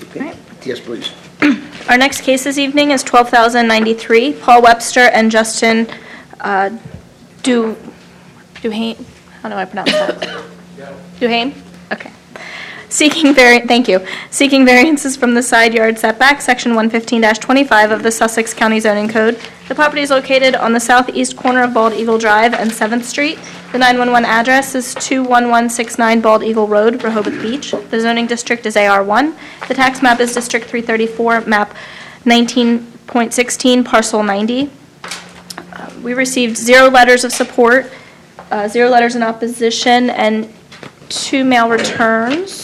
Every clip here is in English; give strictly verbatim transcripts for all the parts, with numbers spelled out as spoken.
Okay. Right. Yes, please. Our next case this evening is twelve thousand ninety-three, Paul Webster and Justin uh, Du Duhane. How do I pronounce that? Duhane? Okay. Seeking vari- thank you. Seeking variances from the side yard setback, section one fifteen dash twenty-five of the Sussex County Zoning Code. The property is located on the southeast corner of Bald Eagle Drive and seventh Street. The nine one one address is two one one six nine Bald Eagle Road, Rehoboth Beach. The zoning district is A R one. The tax map is District three thirty-four, map nineteen point sixteen, parcel ninety. Uh, We received zero letters of support, uh, zero letters in opposition, and two mail returns.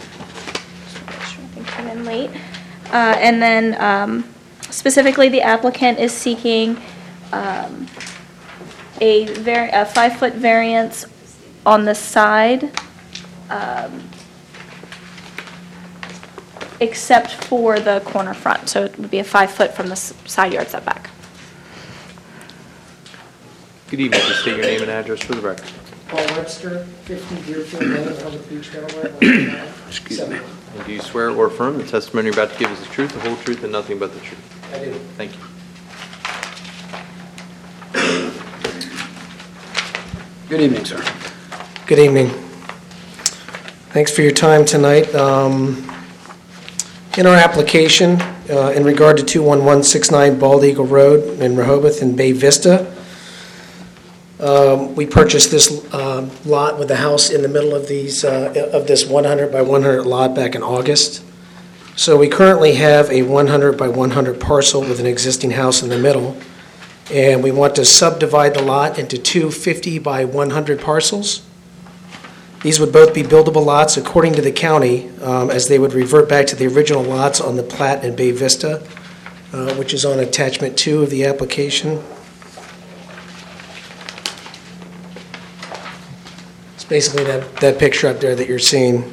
I think came in late. Uh, And then um, specifically, the applicant is seeking um, a var- a five-foot variance on the side, um, except for the corner front. So it would be a five-foot from the s- side yard setback. Good evening. Please state your name and address for the record. Paul Webster, fifty Deerfield Lane, Rehoboth Beach, Delaware. Excuse me. And do you swear or affirm the testimony you're about to give is the truth, the whole truth, and nothing but the truth? I do. Thank you. Good evening, sir. Good evening. Thanks for your time tonight. Um, In our application, uh, in regard to two one one six nine Bald Eagle Road in Rehoboth and Bay Vista, um, we purchased this uh, lot with the house in the middle of these, uh, of this one hundred by one hundred lot back in August. So we currently have a one hundred by one hundred parcel with an existing house in the middle, and we want to subdivide the lot into two fifty by one hundred parcels. These would both be buildable lots according to the county, um, as they would revert back to the original lots on the plat in Bay Vista, uh, which is on attachment two of the application. It's basically that, that picture up there that you're seeing.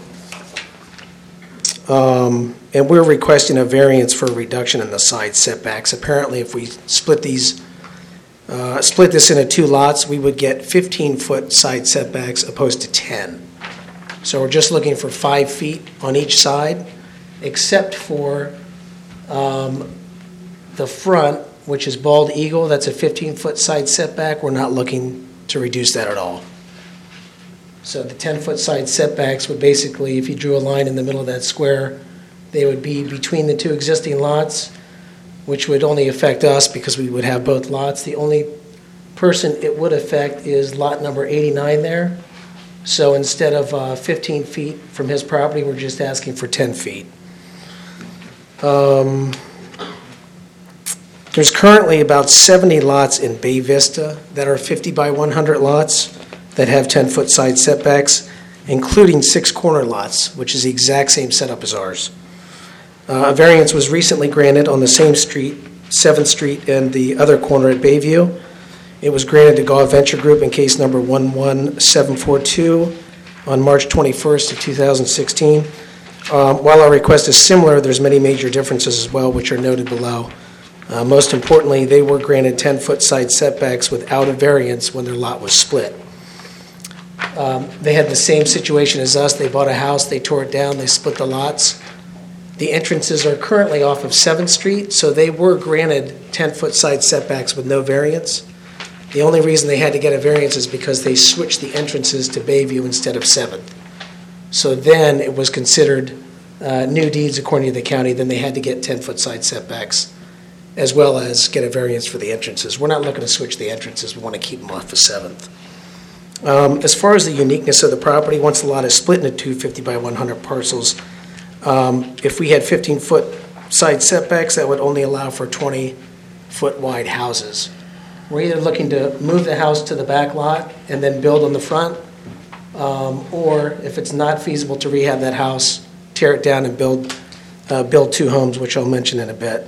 Um, and we're requesting a variance for a reduction in the side setbacks. Apparently, if we split these Uh, split this into two lots, we would get fifteen-foot side setbacks opposed to ten. So we're just looking for five feet on each side, except for um, the front, which is Bald Eagle. That's a fifteen-foot side setback. We're not looking to reduce that at all. So the ten-foot side setbacks would basically, if you drew a line in the middle of that square, they would be between the two existing lots, which would only affect us because we would have both lots. The only person it would affect is lot number eighty-nine there. So instead of uh, fifteen feet from his property, we're just asking for ten feet. Um, there's currently about seventy lots in Bay Vista that are fifty by one hundred lots that have ten-foot side setbacks, including six corner lots, which is the exact same setup as ours. Uh, A variance was recently granted on the same street, seventh Street, and the other corner at Bayview. It was granted to Gaw Venture Group in case number one one seven four two on March twenty-first of two thousand sixteen. Um, While our request is similar, there's many major differences as well, which are noted below. Uh, Most importantly, they were granted ten-foot side setbacks without a variance when their lot was split. Um, They had the same situation as us. They bought a house, they tore it down, they split the lots. The entrances are currently off of seventh Street, so they were granted ten-foot side setbacks with no variance. The only reason they had to get a variance is because they switched the entrances to Bayview instead of seventh. So then it was considered uh, new deeds according to the county, then they had to get ten-foot side setbacks, as well as get a variance for the entrances. We're not looking to switch the entrances, we want to keep them off of seventh. Um, As far as the uniqueness of the property, once the lot is split into two fifty by one hundred parcels, Um, if we had fifteen-foot side setbacks, that would only allow for twenty-foot wide houses. We're either looking to move the house to the back lot and then build on the front, um, or if it's not feasible to rehab that house, tear it down and build, uh, build two homes, which I'll mention in a bit.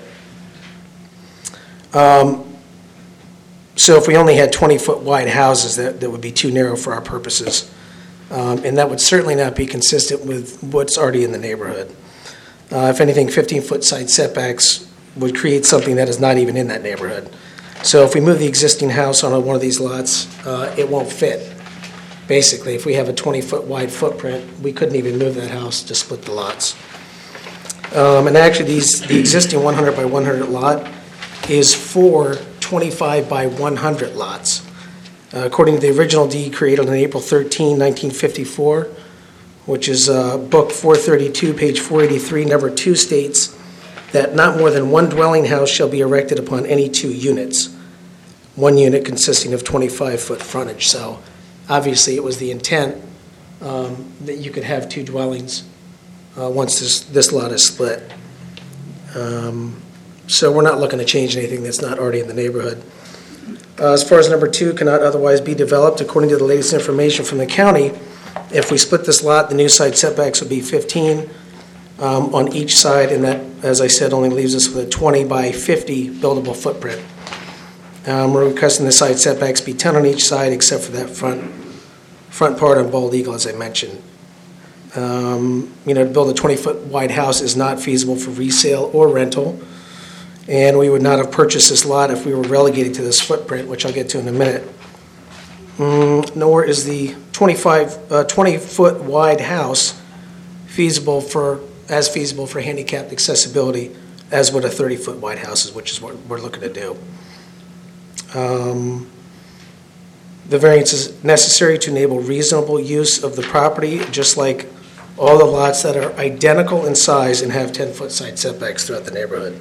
Um, So if we only had twenty-foot wide houses, that, that would be too narrow for our purposes. Um, and that would certainly not be consistent with what's already in the neighborhood. Uh, if anything, fifteen-foot side setbacks would create something that is not even in that neighborhood. So if we move the existing house on one of these lots, uh, it won't fit. Basically, if we have a twenty-foot wide footprint, we couldn't even move that house to split the lots. Um, And actually, these, the existing one hundred by one hundred lot is for twenty-five by one hundred lots. Uh, According to the original deed created on April thirteenth, nineteen fifty-four, which is uh, Book four thirty-two, page four eighty-three, number two states that not more than one dwelling house shall be erected upon any two units, one unit consisting of twenty-five foot frontage. So obviously, it was the intent um, that you could have two dwellings uh, once this, this lot is split. Um, So we're not looking to change anything that's not already in the neighborhood. Uh, As far as number two, cannot otherwise be developed, according to the latest information from the county, if we split this lot, the new side setbacks would be fifteen um, on each side, and that, as I said, only leaves us with a twenty by fifty buildable footprint. Um, We're requesting the side setbacks be ten on each side, except for that front, front part on Bald Eagle, as I mentioned. Um, You know, to build a twenty-foot wide house is not feasible for resale or rental, and we would not have purchased this lot if we were relegated to this footprint, which I'll get to in a minute. Mm, Nor is the twenty-five, uh, twenty-foot wide house feasible for, as feasible for handicapped accessibility as would a thirty-foot wide house, which is what we're looking to do. Um, The variance is necessary to enable reasonable use of the property, just like all the lots that are identical in size and have ten-foot side setbacks throughout the neighborhood.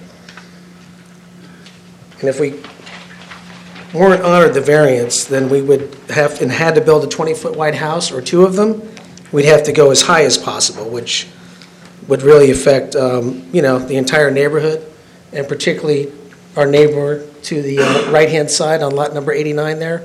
And if we weren't honored the variance, then we would have, and had to build a twenty-foot wide house or two of them, we'd have to go as high as possible, which would really affect, um, you know, the entire neighborhood, and particularly our neighbor to the uh, right-hand side on lot number eighty-nine there.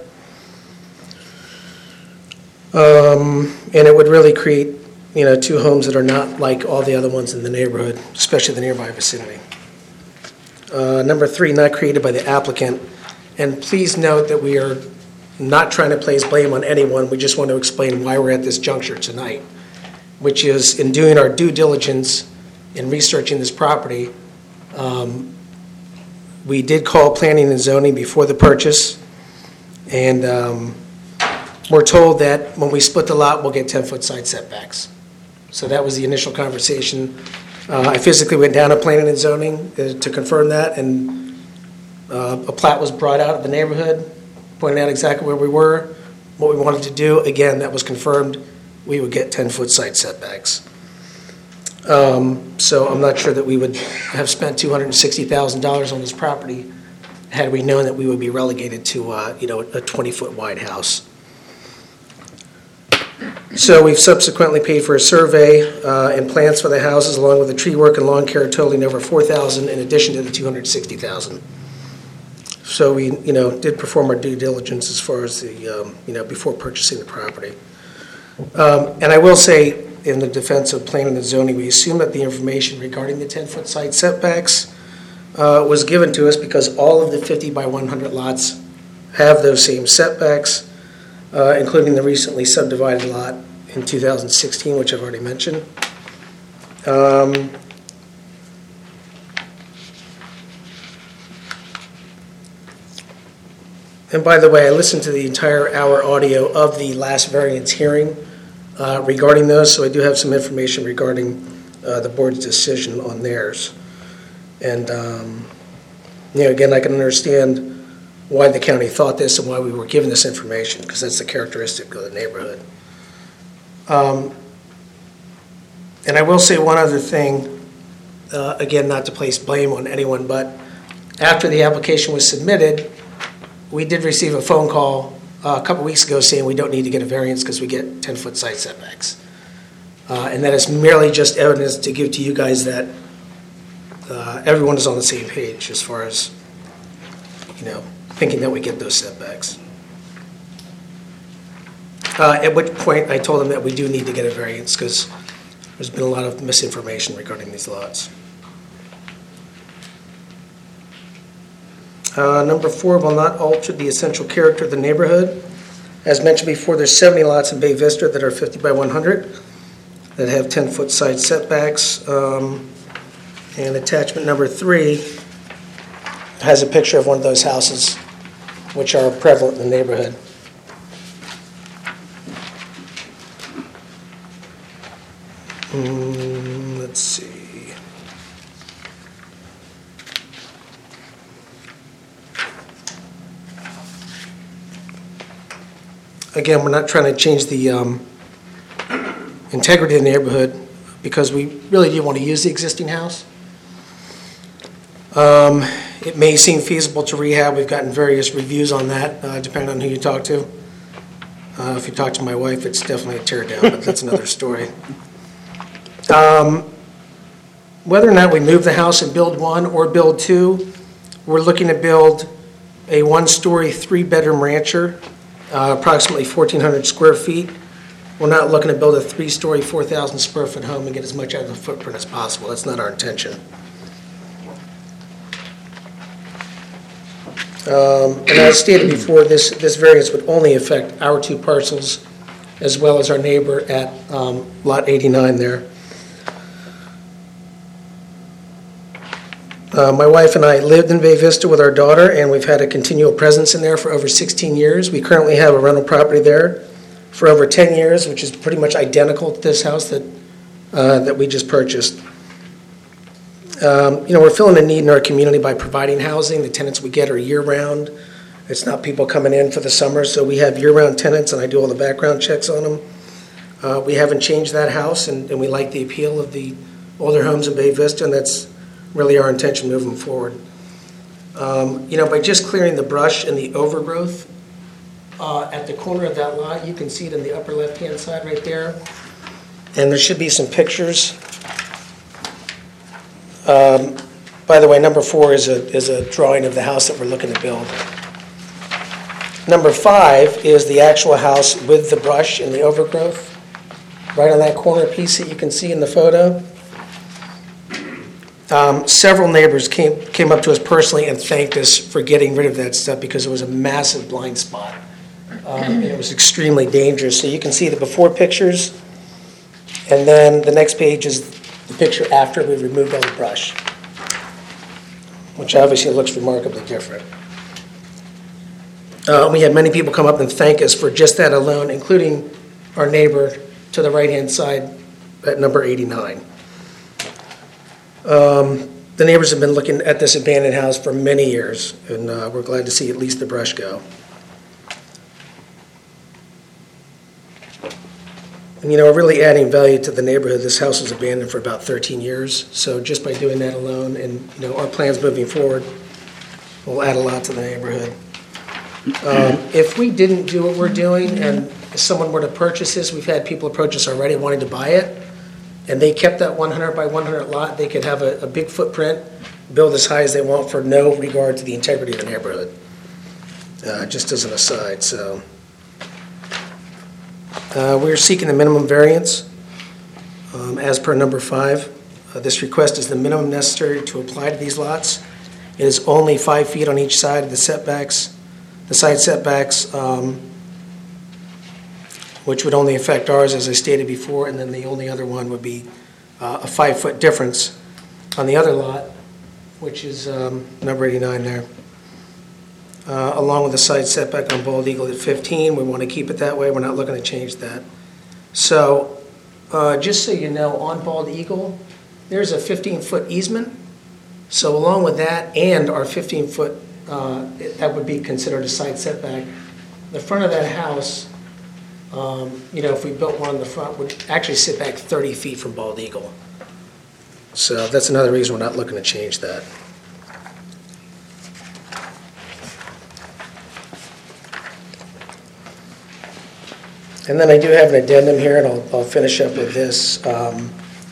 Um, And it would really create, you know, two homes that are not like all the other ones in the neighborhood, especially the nearby vicinity. Uh, Number three, not created by the applicant. And please note that we are not trying to place blame on anyone. We just want to explain why we're at this juncture tonight, which is in doing our due diligence in researching this property, um, we did call planning and zoning before the purchase, and um, we're told that when we split the lot, we'll get ten-foot side setbacks. So that was the initial conversation. Uh, I physically went down to planning and zoning uh, to confirm that, and uh, a plat was brought out of the neighborhood, pointing out exactly where we were, what we wanted to do. Again, that was confirmed. We would get ten-foot side setbacks. Um, So I'm not sure that we would have spent two hundred sixty thousand dollars on this property had we known that we would be relegated to, uh, you know, a twenty-foot wide house. So we've subsequently paid for a survey uh, and plans for the houses, along with the tree work and lawn care totaling over four thousand dollars in addition to the two hundred sixty thousand dollars. So we, you know, did perform our due diligence as far as the, um, you know, before purchasing the property. Um, And I will say, in the defense of planning and zoning, we assume that the information regarding the ten-foot side setbacks uh, was given to us because all of the fifty by one hundred lots have those same setbacks, uh, including the recently subdivided lot in two thousand sixteen, which I've already mentioned. Um, And by the way, I listened to the entire hour audio of the last variance hearing uh, regarding those, so I do have some information regarding uh, the board's decision on theirs. And, um, you know, again, I can understand why the county thought this and why we were given this information, because that's the characteristic of the neighborhood. Um, And I will say one other thing, uh, again, not to place blame on anyone, but after the application was submitted, we did receive a phone call uh, a couple weeks ago saying we don't need to get a variance because we get ten-foot side setbacks. Uh, And that is merely just evidence to give to you guys that uh, everyone is on the same page as far as, you know, thinking that we get those setbacks. Uh, At which point, I told them that we do need to get a variance because there's been a lot of misinformation regarding these lots. Uh, Number four, will not alter the essential character of the neighborhood. As mentioned before, there's seventy lots in Bay Vista that are fifty by one hundred that have ten-foot side setbacks. Um, And attachment number three has a picture of one of those houses which are prevalent in the neighborhood. Mm, let's see. again, we're not trying to change the um, integrity of the neighborhood because we really do want to use the existing house. Um, It may seem feasible to rehab. We've gotten various reviews on that, uh, depending on who you talk to. Uh, If you talk to my wife, it's definitely a tear down, but that's another story. Um, Whether or not we move the house and build one or build two, we're looking to build a one-story, three-bedroom rancher, uh, approximately fourteen hundred square feet. We're not looking to build a three-story, four thousand square foot home and get as much out of the footprint as possible. That's not our intention. Um, And as stated before, this, this variance would only affect our two parcels as well as our neighbor at um, Lot eighty-nine there. Uh, My wife and I lived in Bay Vista with our daughter, and we've had a continual presence in there for over sixteen years. We currently have a rental property there for over ten years, which is pretty much identical to this house that, uh, that we just purchased. Um, You know, we're filling a need in our community by providing housing. The tenants we get are year-round. It's not people coming in for the summer, so we have year-round tenants, and I do all the background checks on them. Uh, We haven't changed that house, and and we like the appeal of the older homes in Bay Vista, and that's really our intention moving forward. Um, You know, by just clearing the brush and the overgrowth uh, at the corner of that lot, you can see it in the upper left-hand side right there, and there should be some pictures. Um, By the way, number four is a, is a drawing of the house that we're looking to build. Number five is the actual house with the brush and the overgrowth, right on that corner piece that you can see in the photo. Um, Several neighbors came, came up to us personally and thanked us for getting rid of that stuff because it was a massive blind spot. Um, And it was extremely dangerous. So you can see the before pictures, and then the next page is the picture after we've removed all the brush, which obviously looks remarkably different. Uh, We had many people come up and thank us for just that alone, including our neighbor to the right-hand side at number eighty-nine. Um, The neighbors have been looking at this abandoned house for many years, and uh, we're glad to see at least the brush go. And, you know, we're really adding value to the neighborhood. This house was abandoned for about thirteen years, so just by doing that alone, and, you know, our plans moving forward will add a lot to the neighborhood. Um, If we didn't do what we're doing, and if someone were to purchase this, we've had people approach us already wanting to buy it, and they kept that one hundred by one hundred lot, they could have a, a big footprint, build as high as they want for no regard to the integrity of the neighborhood. Uh, just as an aside, so. Uh, we're seeking the minimum variance, um, as per number five. Uh, this request is the minimum necessary to apply to these lots. It is only five feet on each side of the setbacks, the side setbacks, um, which would only affect ours, as I stated before, and then the only other one would be uh, a five-foot difference on the other lot, which is um, number eighty-nine there. Uh, along with the side setback on Bald Eagle at fifteen. We want to keep it that way. We're not looking to change that. So, uh, just so you know, on Bald Eagle, there's a fifteen-foot easement. So along with that and our fifteen-foot, uh, that would be considered a side setback. The front of that house, um, you know, if we built one in the front, would actually sit back thirty feet from Bald Eagle. So that's another reason we're not looking to change that. And then I do have an addendum here, and I'll, I'll finish up with this. Um,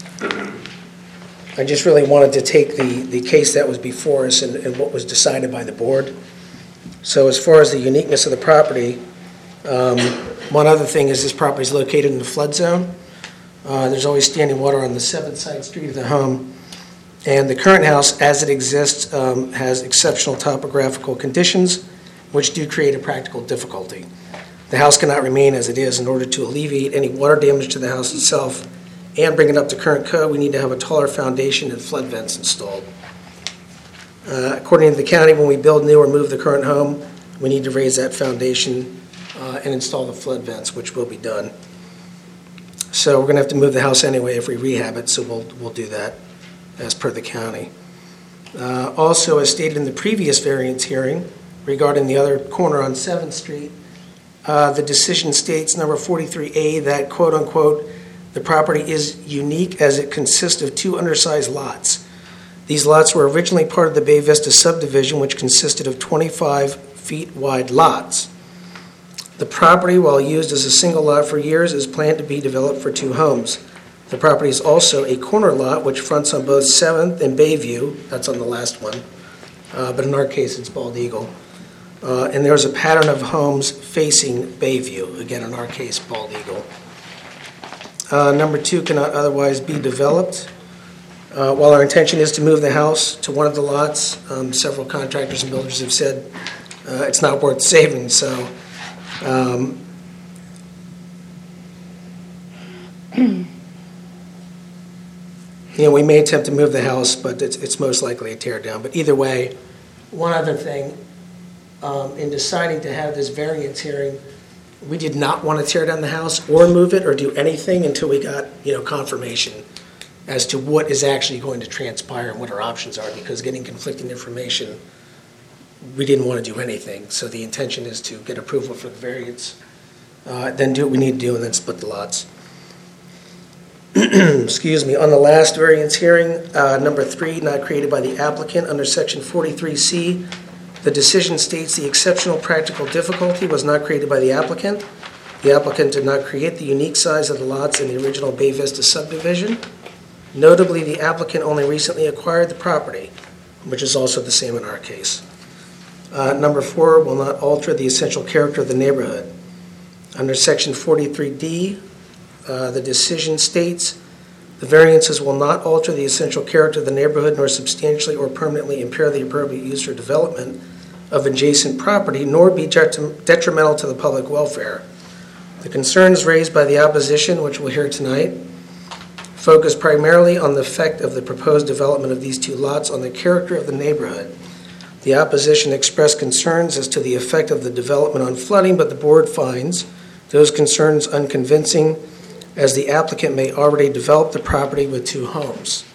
I just really wanted to take the, the case that was before us and, and what was decided by the board. So as far as the uniqueness of the property, um, one other thing is this property is located in the flood zone. Uh, there's always standing water on the seventh side street of the home. And the current house, as it exists, um, has exceptional topographical conditions, which do create a practical difficulty. The house cannot remain as it is. In order to alleviate any water damage to the house itself and bring it up to current code, we need to have a taller foundation and flood vents installed. Uh, according to the county, when we build new or move the current home, we need to raise that foundation uh, and install the flood vents, which will be done. So we're going to have to move the house anyway if we rehab it, so we'll, we'll do that as per the county. Uh, also, as stated in the previous variance hearing regarding the other corner on seventh street, Uh, The decision states, number forty-three A, that quote-unquote, "The property is unique as it consists of two undersized lots. These lots were originally part of the Bay Vista subdivision, which consisted of twenty-five feet wide lots. The property, while used as a single lot for years, is planned to be developed for two homes. The property is also a corner lot which fronts on both seventh and Bayview," that's on the last one, uh, but in our case, it's Bald Eagle. Uh, And there's a pattern of homes facing Bayview, again, in our case, Bald Eagle. Uh, Number two, cannot otherwise be developed. Uh, While our intention is to move the house to one of the lots, um, several contractors and builders have said uh, it's not worth saving, so um, you know, we may attempt to move the house, but it's, it's most likely a tear down. But either way, one other thing, um, in deciding to have this variance hearing, we did not want to tear down the house or move it or do anything until we got, you know, confirmation as to what is actually going to transpire and what our options are, because getting conflicting information, we didn't want to do anything. So the intention is to get approval for the variance, uh, then do what we need to do, and then split the lots. Excuse me, on the last variance hearing, uh, number three, not created by the applicant, under section forty-three C, the decision states the exceptional practical difficulty was not created by the applicant. The applicant did not create the unique size of the lots in the original Bay Vista subdivision. Notably, the applicant only recently acquired the property, which is also the same in our case. Uh, Number four, will not alter the essential character of the neighborhood. Under section forty-three D, uh, the decision states, the variances will not alter the essential character of the neighborhood nor substantially or permanently impair the appropriate use or development of adjacent property, nor be detri- detrimental to the public welfare. The concerns raised by the opposition, which we'll hear tonight, focus primarily on the effect of the proposed development of these two lots on the character of the neighborhood. The opposition expressed concerns as to the effect of the development on flooding, but the board finds those concerns unconvincing, as the applicant may already develop the property with two homes.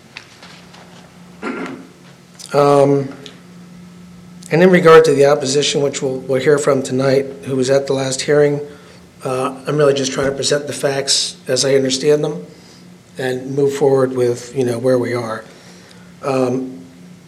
Um, and in regard to the opposition, which we'll, we'll hear from tonight, who was at the last hearing, uh, I'm really just trying to present the facts as I understand them and move forward with, you know, where we are. Um,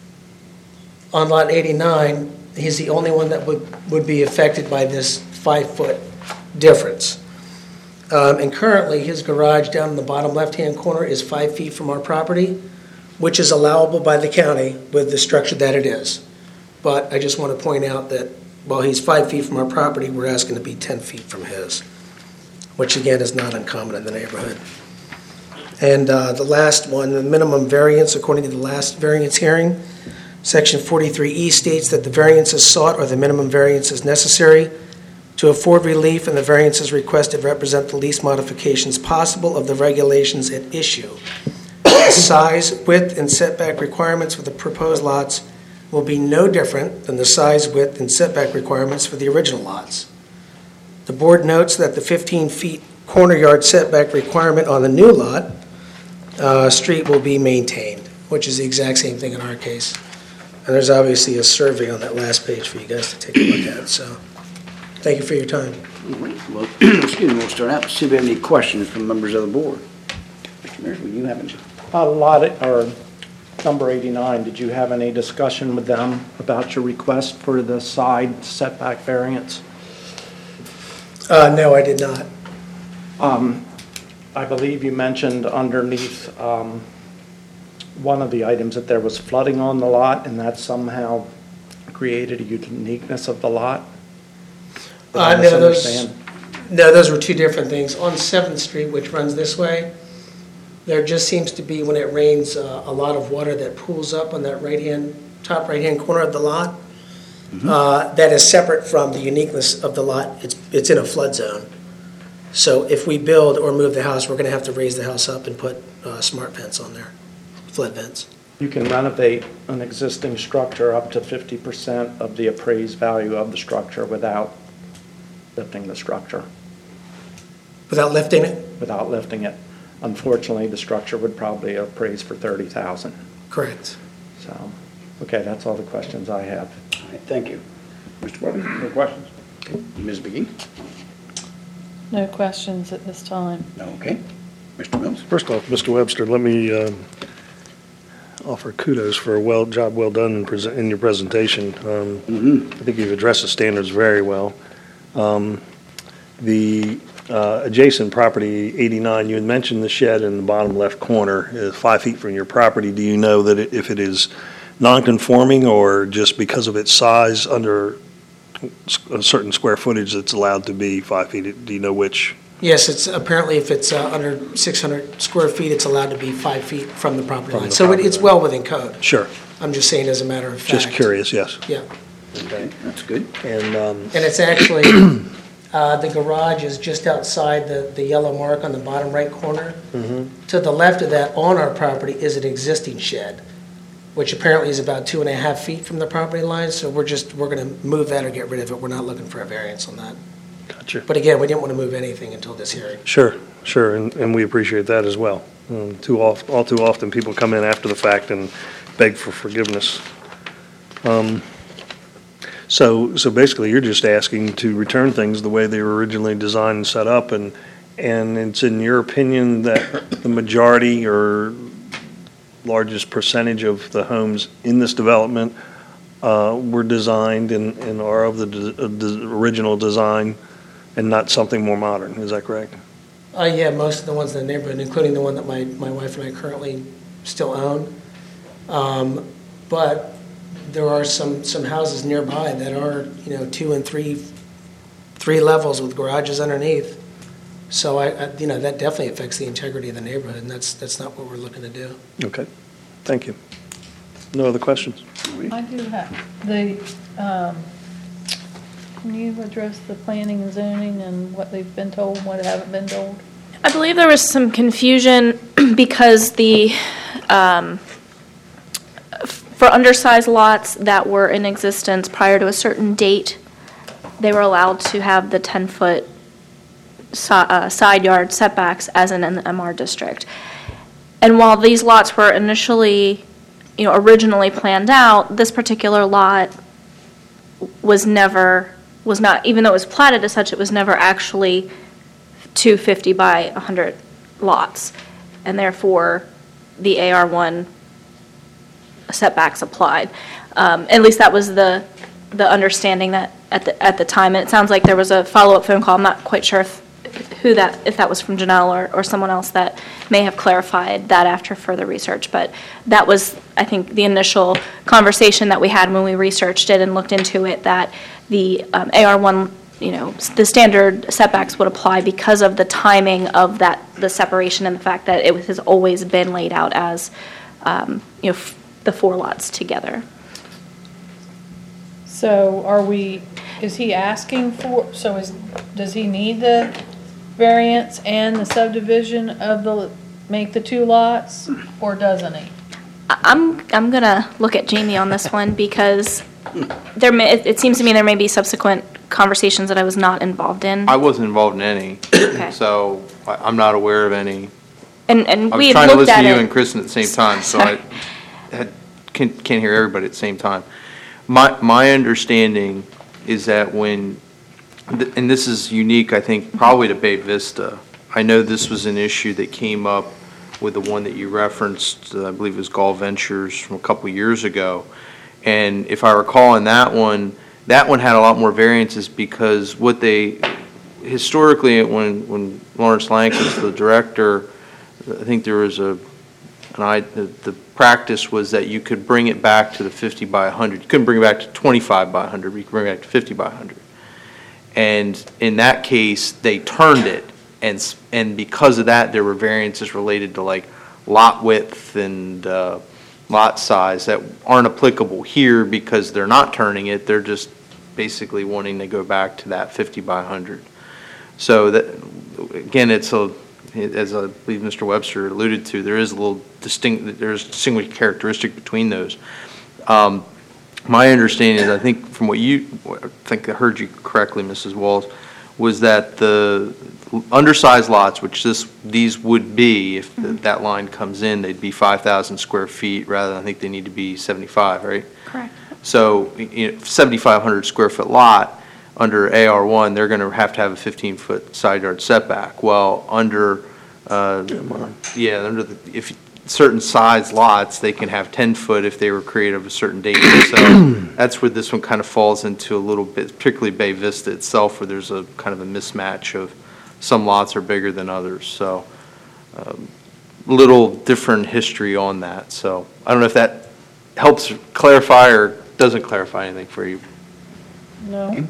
on lot eighty-nine, he's the only one that would, would be affected by this five-foot difference. Um, and currently, his garage down in the bottom left-hand corner is five feet from our property, which is allowable by the county with the structure that it is. But I just want to point out that while he's five feet from our property, we're asking to be ten feet from his, which again is not uncommon in the neighborhood. And uh, the last one, the minimum variance, according to the last variance hearing, section forty-three E states that the variances sought or the minimum variances necessary to afford relief, and the variances requested represent the least modifications possible of the regulations at issue. The size, width, and setback requirements for the proposed lots will be no different than the size, width, and setback requirements for the original lots. The board notes that the fifteen feet corner yard setback requirement on the new lot uh, street will be maintained, which is the exact same thing in our case. And there's obviously a survey on that last page for you guys to take a look at. So thank you for your time. All right, well, excuse me, we'll start out, see if we have any questions from members of the board. Mister Mears, will you have any? A lot, of- or number eighty-nine, did you have any discussion with them about your request for the side setback variance? Uh, no, I did not. Um, I believe you mentioned underneath um, one of the items that there was flooding on the lot, and that somehow created a uniqueness of the lot? Did I Uh, no, those, misunderstand? no, those were two different things. On seventh Street, which runs this way, there just seems to be, when it rains, uh, a lot of water that pools up on that right-hand, top right-hand corner of the lot. Mm-hmm. Uh, that is separate from the uniqueness of the lot. It's, it's in a flood zone. So if we build or move the house, we're going to have to raise the house up and put uh, smart vents on there, flood vents. You can renovate an existing structure up to fifty percent of the appraised value of the structure without lifting the structure, Without lifting it? without lifting it. Unfortunately, the structure would probably appraise for thirty thousand dollars. Correct. So, okay, that's all the questions I have. All right, thank you. Mister Weber, no questions? Okay. Miz McGee? No questions at this time. Okay. Mister Mills? First off, Mister Webster, let me um, offer kudos for a well, job well done in presen- in your presentation. Um, Mm-hmm. I think you've addressed the standards very well. Um, The uh, adjacent property, eighty-nine, you had mentioned the shed in the bottom left corner is five feet from your property. Do you know that it- if it is non-conforming or just because of its size under a certain square footage that's allowed to be five feet? Do you know which? Yes, it's, apparently if it's uh, under six hundred square feet, it's allowed to be five feet from the property From line. the So it- property it's line. well within code. Sure, I'm just saying as a matter of fact. just curious, yes. Yeah. Okay, that's good. And um, And it's actually, uh, the garage is just outside the, the yellow mark on the bottom right corner. To the left of that, on our property, is an existing shed, which apparently is about two and a half feet from the property line. So we're just, we're going to move that or get rid of it. We're not looking for a variance on that. Gotcha. But again, we didn't want to move anything until this hearing. Sure, sure, and, and we appreciate that as well. Um, Too oft, all too often, people come in after the fact and beg for forgiveness. Um, So, so basically, you're just asking to return things the way they were originally designed and set up, and, and it's in your opinion that the majority or largest percentage of the homes in this development uh, were designed and, and are of the, de- of the original design and not something more modern, is that correct? Uh, yeah, most of the ones in the neighborhood, including the one that my, my wife and I currently still own. Um, But there are some, some houses nearby that are, you know, two and three, three levels with garages underneath. So I, I, you know, that definitely affects the integrity of the neighborhood, and that's, that's not what we're looking to do. Okay, thank you. No other questions? I do have, the, um, can you address the planning and zoning and what they've been told, what they haven't been told? I believe there was some confusion because the, um, for undersized lots that were in existence prior to a certain date, they were allowed to have the ten-foot uh, side yard setbacks as in an M R district. And while these lots were initially, you know, originally planned out, this particular lot was never, was not, even though it was platted as such, it was never actually two fifty by one hundred lots. And therefore, the A R one setbacks applied. Um, At least that was the, the understanding that, at the, at the time. And it sounds like there was a follow-up phone call. I'm not quite sure if, who that, if that was from Janelle or, or someone else that may have clarified that after further research. But that was, I think, the initial conversation that we had when we researched it and looked into it, that the um, A R one, you know, s- the standard setbacks would apply because of the timing of that, the separation and the fact that it has always been laid out as, um, you know, f- the four lots together. So are we, is he asking for, so is, does he need the variance and the subdivision of the, make the two lots, or doesn't he? I- I'm, I'm going to look at Jamie on this one because there may, it it seems to me there may be subsequent conversations that I was not involved in. I wasn't involved in any, Okay. so I- I'm not aware of any. And, and I we was had trying to looked listen at to you and it. Kristen at the same time, so I had, can't, can't hear everybody at the same time. My, my understanding is that when, and this is unique, I think, probably to Bay Vista. I know this was an issue that came up with the one that you referenced, uh, I believe it was Gall Ventures from a couple years ago. And if I recall in that one, that one had a lot more variances because what they, historically, when, when Lawrence Lank was the director, I think there was a, an I, the, the practice was that you could bring it back to the fifty by one hundred. You couldn't bring it back to twenty-five by one hundred, but you could bring it back to fifty by one hundred. And in that case, they turned it, and, s- and because of that, there were variances related to like lot width and uh, lot size that aren't applicable here because they're not turning it, they're just basically wanting to go back to that fifty by one hundred. So that, again, it's a, as I believe Mister Webster alluded to, there is a little distinct, there's a distinguished characteristic between those. Um, My understanding is, I think from what you, I think I heard you correctly, Missus Walls, was that the undersized lots, which this, these would be, if the- that line comes in, they'd be five thousand square feet rather than, I think they need to be seventy-five, right? Correct. So, you know, seventy-five hundred square foot lot, under A R one, they're going to have to have a fifteen-foot side yard setback. Well, under, uh, yeah, under the, if certain size lots, they can have ten foot if they were created of a certain date. So that's where this one kind of falls into a little bit, particularly Bay Vista itself, where there's a kind of a mismatch of some lots are bigger than others. So um, little different history on that. So I don't know if that helps clarify or doesn't clarify anything for you. No?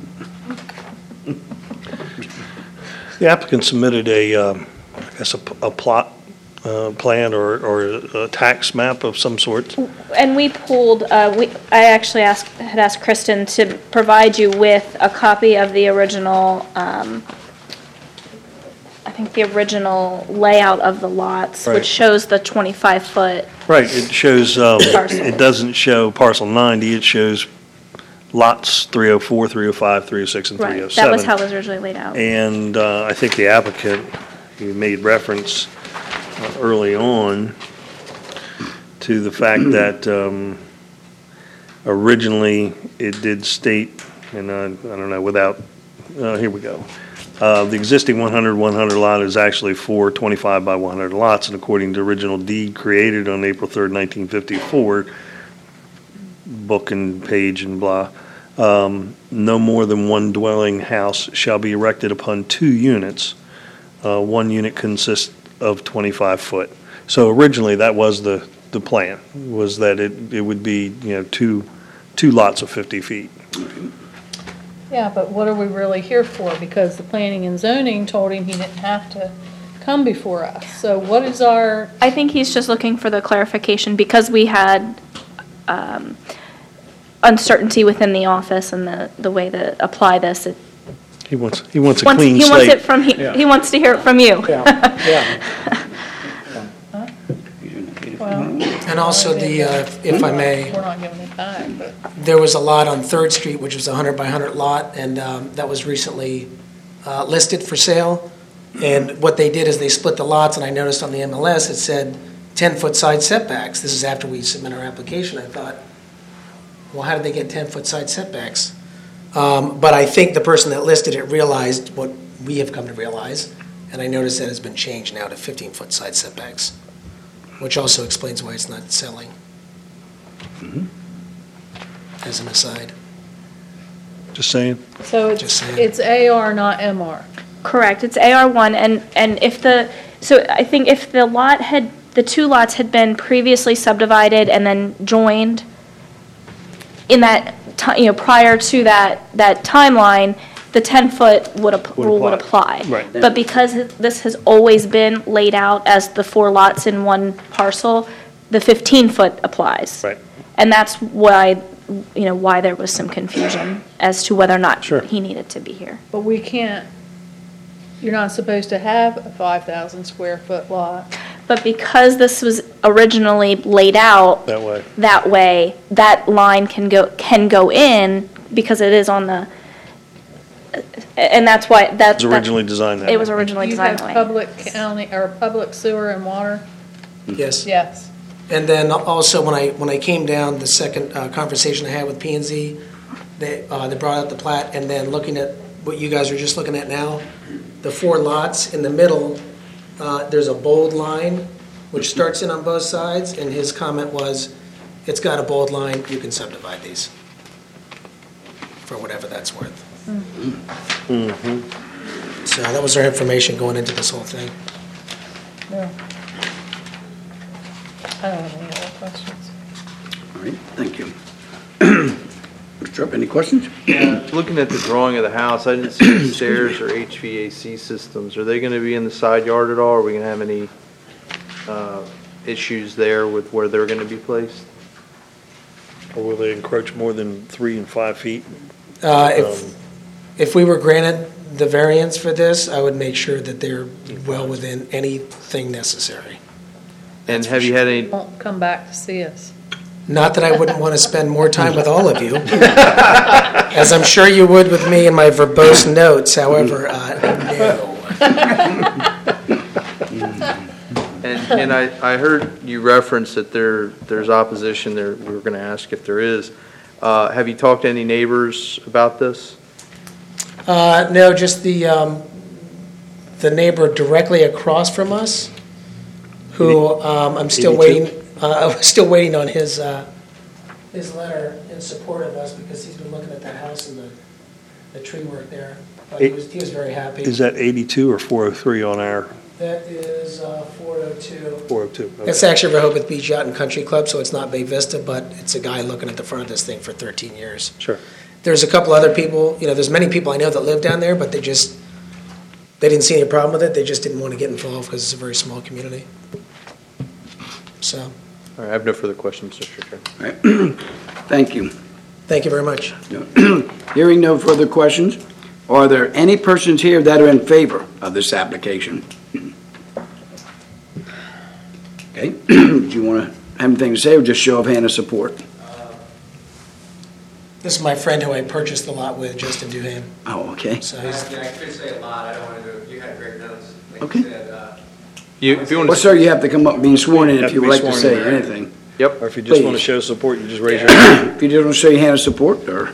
The applicant submitted a, um, I guess, a p- a plot uh, plan or or a tax map of some sort. And we pulled, uh, we, I actually asked, had asked Kristen to provide you with a copy of the original, um, I think the original layout of the lots, Right. which shows the twenty-five foot. Right, it shows, um, Parcel. it doesn't show parcel ninety, it shows lots three oh four, three oh five, three oh six, and three oh Right, seven. that was how it was originally laid out. And uh, I think the applicant, he made reference uh, early on to the fact that um, originally it did state, and uh, I don't know, without, uh, here we go. Uh, The existing one hundred, one hundred lot is actually four twenty-five by one hundred lots, and according to original deed created on April third, nineteen fifty-four, book and page and blah, um, no more than one dwelling house shall be erected upon two units. Uh, One unit consists of twenty-five foot. So originally, that was the, the plan, was that it, it would be, you know, two, two lots of fifty feet. Yeah, but what are we really here for? Because the planning and zoning told him he didn't have to come before us. So what is our, I think he's just looking for the clarification because we had um, uncertainty within the office and the, the way to apply this. It He wants, he wants a wants- clean He wants it slate. from, he Yeah. he wants to hear it from you. Yeah, yeah. well. And also the, uh, if I may, We're not giving it back, but. there was a lot on Third Street, which was a hundred by hundred lot, and um, that was recently uh, listed for sale. And what they did is they split the lots, and I noticed on the M L S, it said ten-foot side setbacks. This is after we submit our application. I thought, well, how did they get ten-foot side setbacks? Um, But I think the person that listed it realized what we have come to realize, and I noticed that has been changed now to fifteen-foot side setbacks, which also explains why it's not selling. As an aside. Just saying. So Just it's, saying. it's A R, not M R. Correct, it's A R one, and, and if the, so I think if the lot had, the two lots had been previously subdivided and then joined in that, ti- you know, prior to that, that timeline, the ten-foot would, ap- Would rule would apply. apply. Right. But because this has always been laid out as the four lots in one parcel, the fifteen-foot applies. Right. And that's why, you know, why there was some confusion as to whether or not Sure. he needed to be here. But we can't, you're not supposed to have a five thousand square foot lot. But because this was originally laid out That way. that way, that line can go, can go in because it is on the, and that's why, that. It was originally designed that way. It was originally designed that way. You have public county, or public sewer and water? Yes. Yes. And then also, when I, when I came down, the second uh, conversation I had with P and Z, they, uh, they brought out the plat, and then looking at what you guys are just looking at now, the four lots in the middle, uh, there's a bold line, which starts in on both sides, and his comment was, it's got a bold line, you can subdivide these, for whatever that's worth. So that was our information going into this whole thing. No. I don't have any other questions. All right, thank you. Mister Rupp, any questions? Looking at the drawing of the house, I didn't see any stairs or H V A C systems. Are they going to be in the side yard at all? Are we going to have any uh, issues there with where they're going to be placed? Or will they encroach more than three and five feet? Uh, If, Um, if we were granted the variance for this, I would make sure that they're well within anything necessary. And have you had any, Won't come back to see us. Not that I wouldn't want to spend more time with all of you, as I'm sure you would with me and my verbose notes, however, uh, no. and and I I heard you reference that there, there's opposition there. We were going to ask if there is. Uh, Have you talked to any neighbors about this? Uh, no, just the, um, the neighbor directly across from us, who, um, I'm still eighty-two? waiting, uh, I'm still waiting on his, uh, his letter in support of us, because he's been looking at that house and the, the tree work there. But he was, he was very happy. Is that eighty-two or four oh three on our That is, uh, four oh two. four oh two? It's actually Rehoboth Beach Yacht and Country Club, so it's not Bay Vista, but it's a guy looking at the front of this thing for thirteen years. Sure. There's a couple other people, you know, there's many people I know that live down there, but they just, they didn't see any problem with it. They just didn't want to get involved because it's a very small community. So, All right, I have no further questions, Mister Chair. All right. Thank you. thank you very much. Hearing no further questions, are there any persons here that are in favor of this application? Okay, do you want to have anything to say, or just show of hand of support? This is my friend who I purchased the lot with, Justin Duham. Oh, okay. So I he's, I couldn't say a lot, I don't want to do, you had great notes. Like Okay. you said, uh, You, if you want Well, to, sir, you have to come up being sworn in Have if to you would be like to sworn say in. anything. yep, Or if you just want to Please. show support, you just raise your hand. If you just want to show your hand of support, or,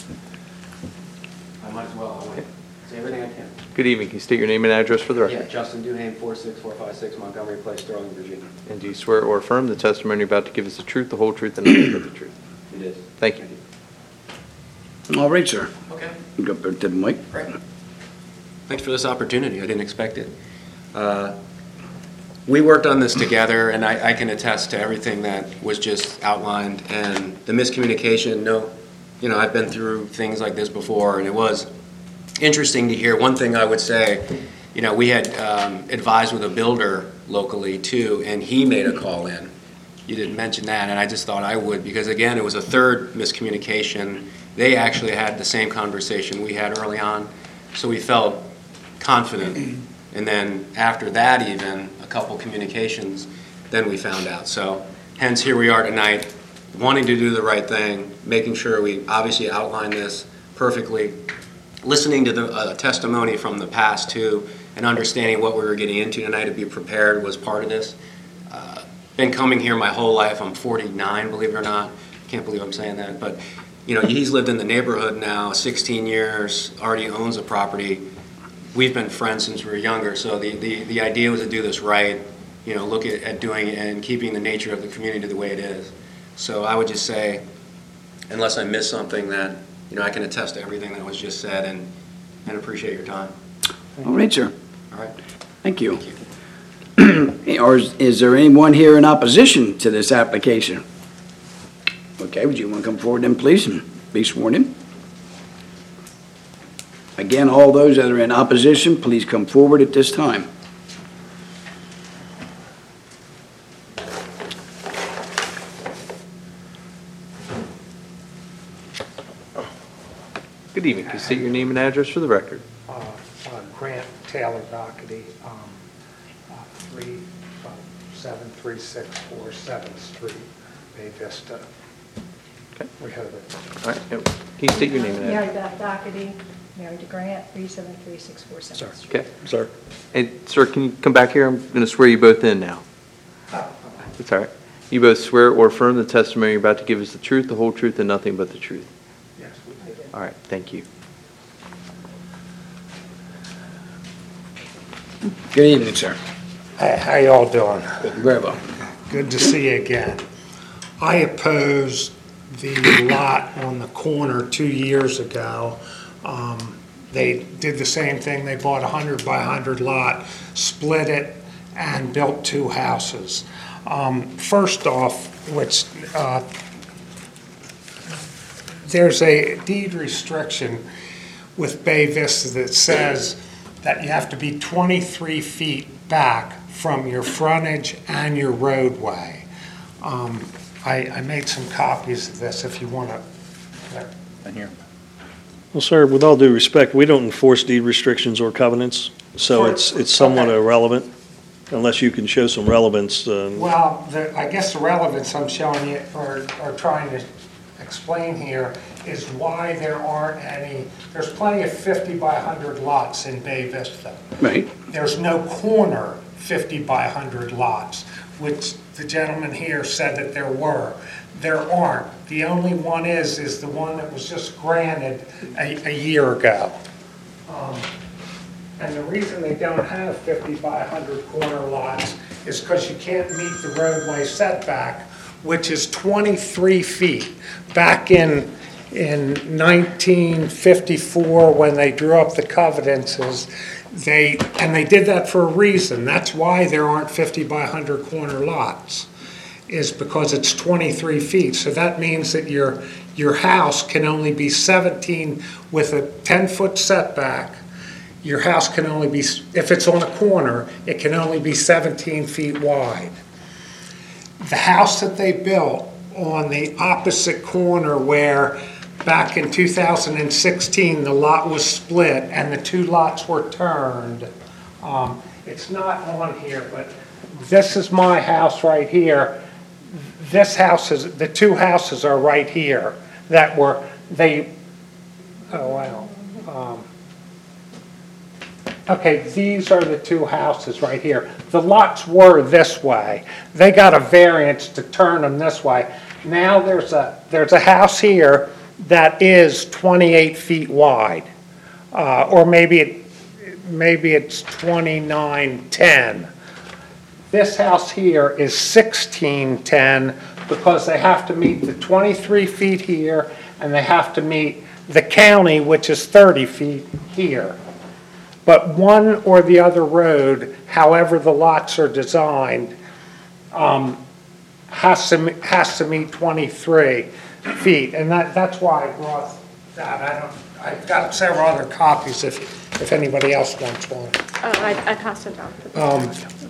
I might as well, I want to say everything I can. good evening. Can you state your name and address for the record? Yeah, Justin Duhane, four six four five six Montgomery Place, Sterling, Virginia. And do you swear or affirm the testimony you're about to give is the truth, the whole truth, and nothing but the truth? It is. Thank you. all right, sir. Okay, Go up there to the mic. great. Thanks for this opportunity, I didn't expect it. Uh, We worked on this together, and I I can attest to everything that was just outlined, and the miscommunication, no, you know, I've been through things like this before, and it was interesting to hear. One thing I would say, you know, we had um, advised with a builder locally too, and he made a call in. You didn't mention that, and I just thought I would, because again, it was a third miscommunication. They actually had the same conversation we had early on, so we felt confident. And then after that even, a couple communications, then we found out. So hence, here we are tonight, wanting to do the right thing, making sure we obviously outline this perfectly, listening to the uh, testimony from the past too, and understanding what we were getting into tonight to be prepared was part of this. Uh, been coming here my whole life. I'm forty-nine, believe it or not. Can't believe I'm saying that. But, you know, he's lived in the neighborhood now sixteen years, already owns a property. We've been friends since we were younger, so the, the, the idea was to do this right, you know, look at, at doing it and keeping the nature of the community the way it is. So I would just say, unless I miss something, that, you know, I can attest to everything that was just said, and, and appreciate your time. All right, sir. All right? Thank you. Or is, is there anyone here in opposition to this application? Okay, would you want to come forward then, please, and be sworn in? Again, all those that are in opposition, please come forward at this time. Good evening. Can you state your name and address for the record? uh, uh, Grant Taylor Doherty, um, uh, three seven three six four seventh Street, Bay Vista. Okay. Rehoboth. All right. yep. Can you state your name and Mary address? Beth Doherty, Mary DeGrant, three seven three six four seventh Street. Okay. Sir? And, sir, can you come back here? I'm going to swear you both in now. It's all right. You both swear or affirm the testimony you're about to give is the truth, the whole truth, and nothing but the truth. Yes, we did. All right. Thank you. Good evening, sir. Hey, how y'all doing? Very well. Good to see you again. I opposed the lot on the corner two years ago. Um, They did the same thing. They bought a hundred by hundred lot, split it, and built two houses. Um, First off, which, uh, there's a deed restriction with Bay Vista that says that you have to be twenty-three feet back from your frontage and your roadway. Um, I, I made some copies of this if you want to. Well, sir, with all due respect, we don't enforce deed restrictions or covenants, so Sure. it's, it's somewhat Okay. irrelevant, unless you can show some relevance. um, Well, the, I guess the relevance I'm showing you, or, or trying to explain here, is why there aren't any, there's plenty of fifty by one hundred lots in Bay Vista. Right. There's no corner fifty by one hundred lots, which the gentleman here said that there were. There aren't. The only one is, is the one that was just granted a, a year ago. Um, And the reason they don't have fifty by one hundred corner lots is because you can't meet the roadway setback, which is twenty-three feet. Back in, in nineteen fifty-four, when they drew up the covenances, they, and they did that for a reason. That's why there aren't fifty by one hundred corner lots, is because it's twenty-three feet. So that means that your, your house can only be seventeen with a ten-foot setback. Your house can only be, if it's on a corner, it can only be seventeen feet wide. The house that they built on the opposite corner where back in two thousand sixteen the lot was split and the two lots were turned, um, it's not on here, but this is my house right here. This house is, the two houses are right here that were, they, oh wow. Um, Okay, these are the two houses right here. The lots were this way. They got a variance to turn them this way. Now there's a, there's a house here that is twenty-eight feet wide. Uh, or maybe it, maybe it's twenty-nine ten. This house here is sixteen ten because they have to meet the twenty-three feet here and they have to meet the county, which is thirty feet here. But one or the other road, however the lots are designed, um, has to, has to meet twenty-three feet. And that, that's why I brought that. I don't, I've got several other copies if, if anybody else wants one. Oh, I, I passed it down. Um,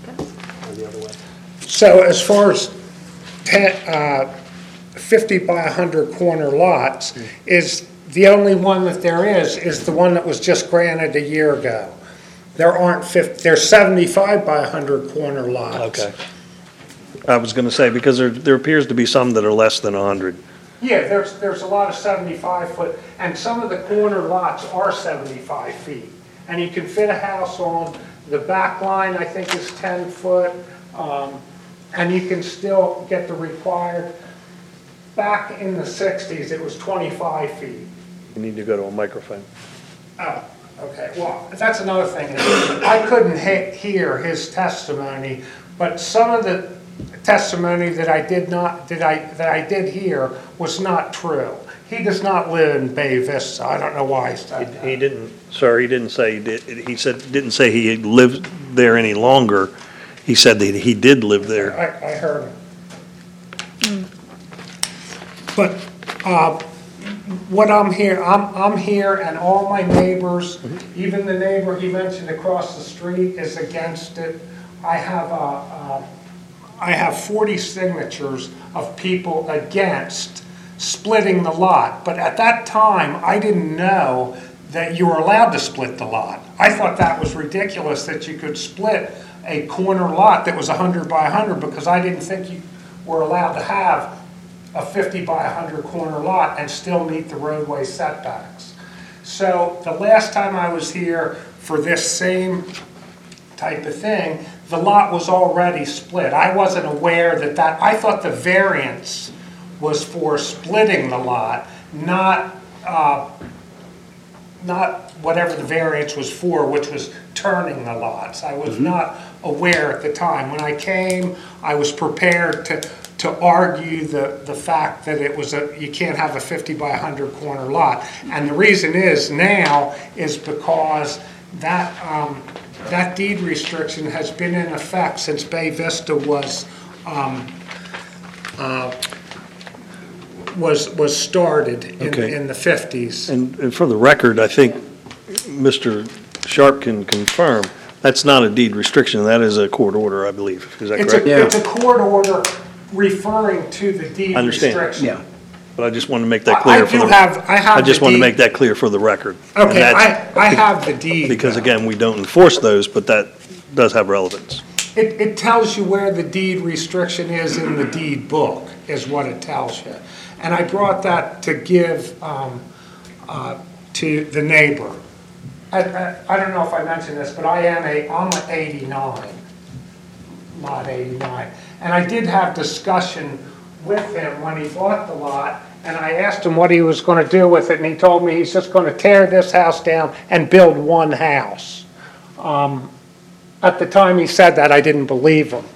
So as far as ten, uh, fifty by one hundred corner lots, is the only one that there is, is the one that was just granted a year ago. There aren't fifty, there's seventy-five by one hundred corner lots. Okay. I was going to say, because there, there appears to be some that are less than one hundred. Yeah, there's, there's a lot of seventy-five foot, and some of the corner lots are seventy-five feet. And you can fit a house on, the back line I think is ten foot, um, and you can still get the required. Back in the sixties, it was twenty-five feet. You need to go to a microphone. Oh, okay, well, that's another thing. I couldn't he- hear his testimony, but some of the testimony that I did not, that I, that I did hear was not true. He does not live in Bay Vista. I don't know why he said that. He didn't, sir, he didn't say, he did. He said, didn't say he lived there any longer. He said that he did live there. I, I heard him. But uh, what I'm here, I'm, I'm here and all my neighbors, even the neighbor he mentioned across the street is against it. I have, a, a, I have forty signatures of people against splitting the lot. But at that time, I didn't know that you were allowed to split the lot. I thought that was ridiculous that you could split a corner lot that was one hundred by one hundred because I didn't think you were allowed to have a fifty by one hundred corner lot and still meet the roadway setbacks. So the last time I was here for this same type of thing, the lot was already split. I wasn't aware that that, I thought the variance was for splitting the lot, not, uh, not whatever the variance was for, which was turning the lots. I was not aware at the time. When I came, I was prepared to to argue the, the fact that it was a, you can't have a fifty by one hundred corner lot. And the reason is now is because that, um, that deed restriction has been in effect since Bay Vista was, um, uh, was, was started in, Okay. in the fifties. And, and for the record, I think Mister Sharp can confirm, that's not a deed restriction, that is a court order, I believe. Is that It's correct? a, it's a court order referring to the deed I understand. restriction. Yeah. But I just want to make that I- clear I for do the. have- I have I just the want to deed. make that clear for the record. And Okay, that's- I, I have the deed. Because though. again, we don't enforce those, but that does have relevance. It, it tells you where the deed restriction is in the deed book, is what it tells you. And I brought that to give um, uh, to the neighbor. I, I, I don't know if I mentioned this, but I am a, I'm an eighty-nine, not eighty-nine. And I did have discussion with him when he bought the lot, and I asked him what he was going to do with it, and he told me he's just going to tear this house down and build one house. Um, At the time he said that, I didn't believe him.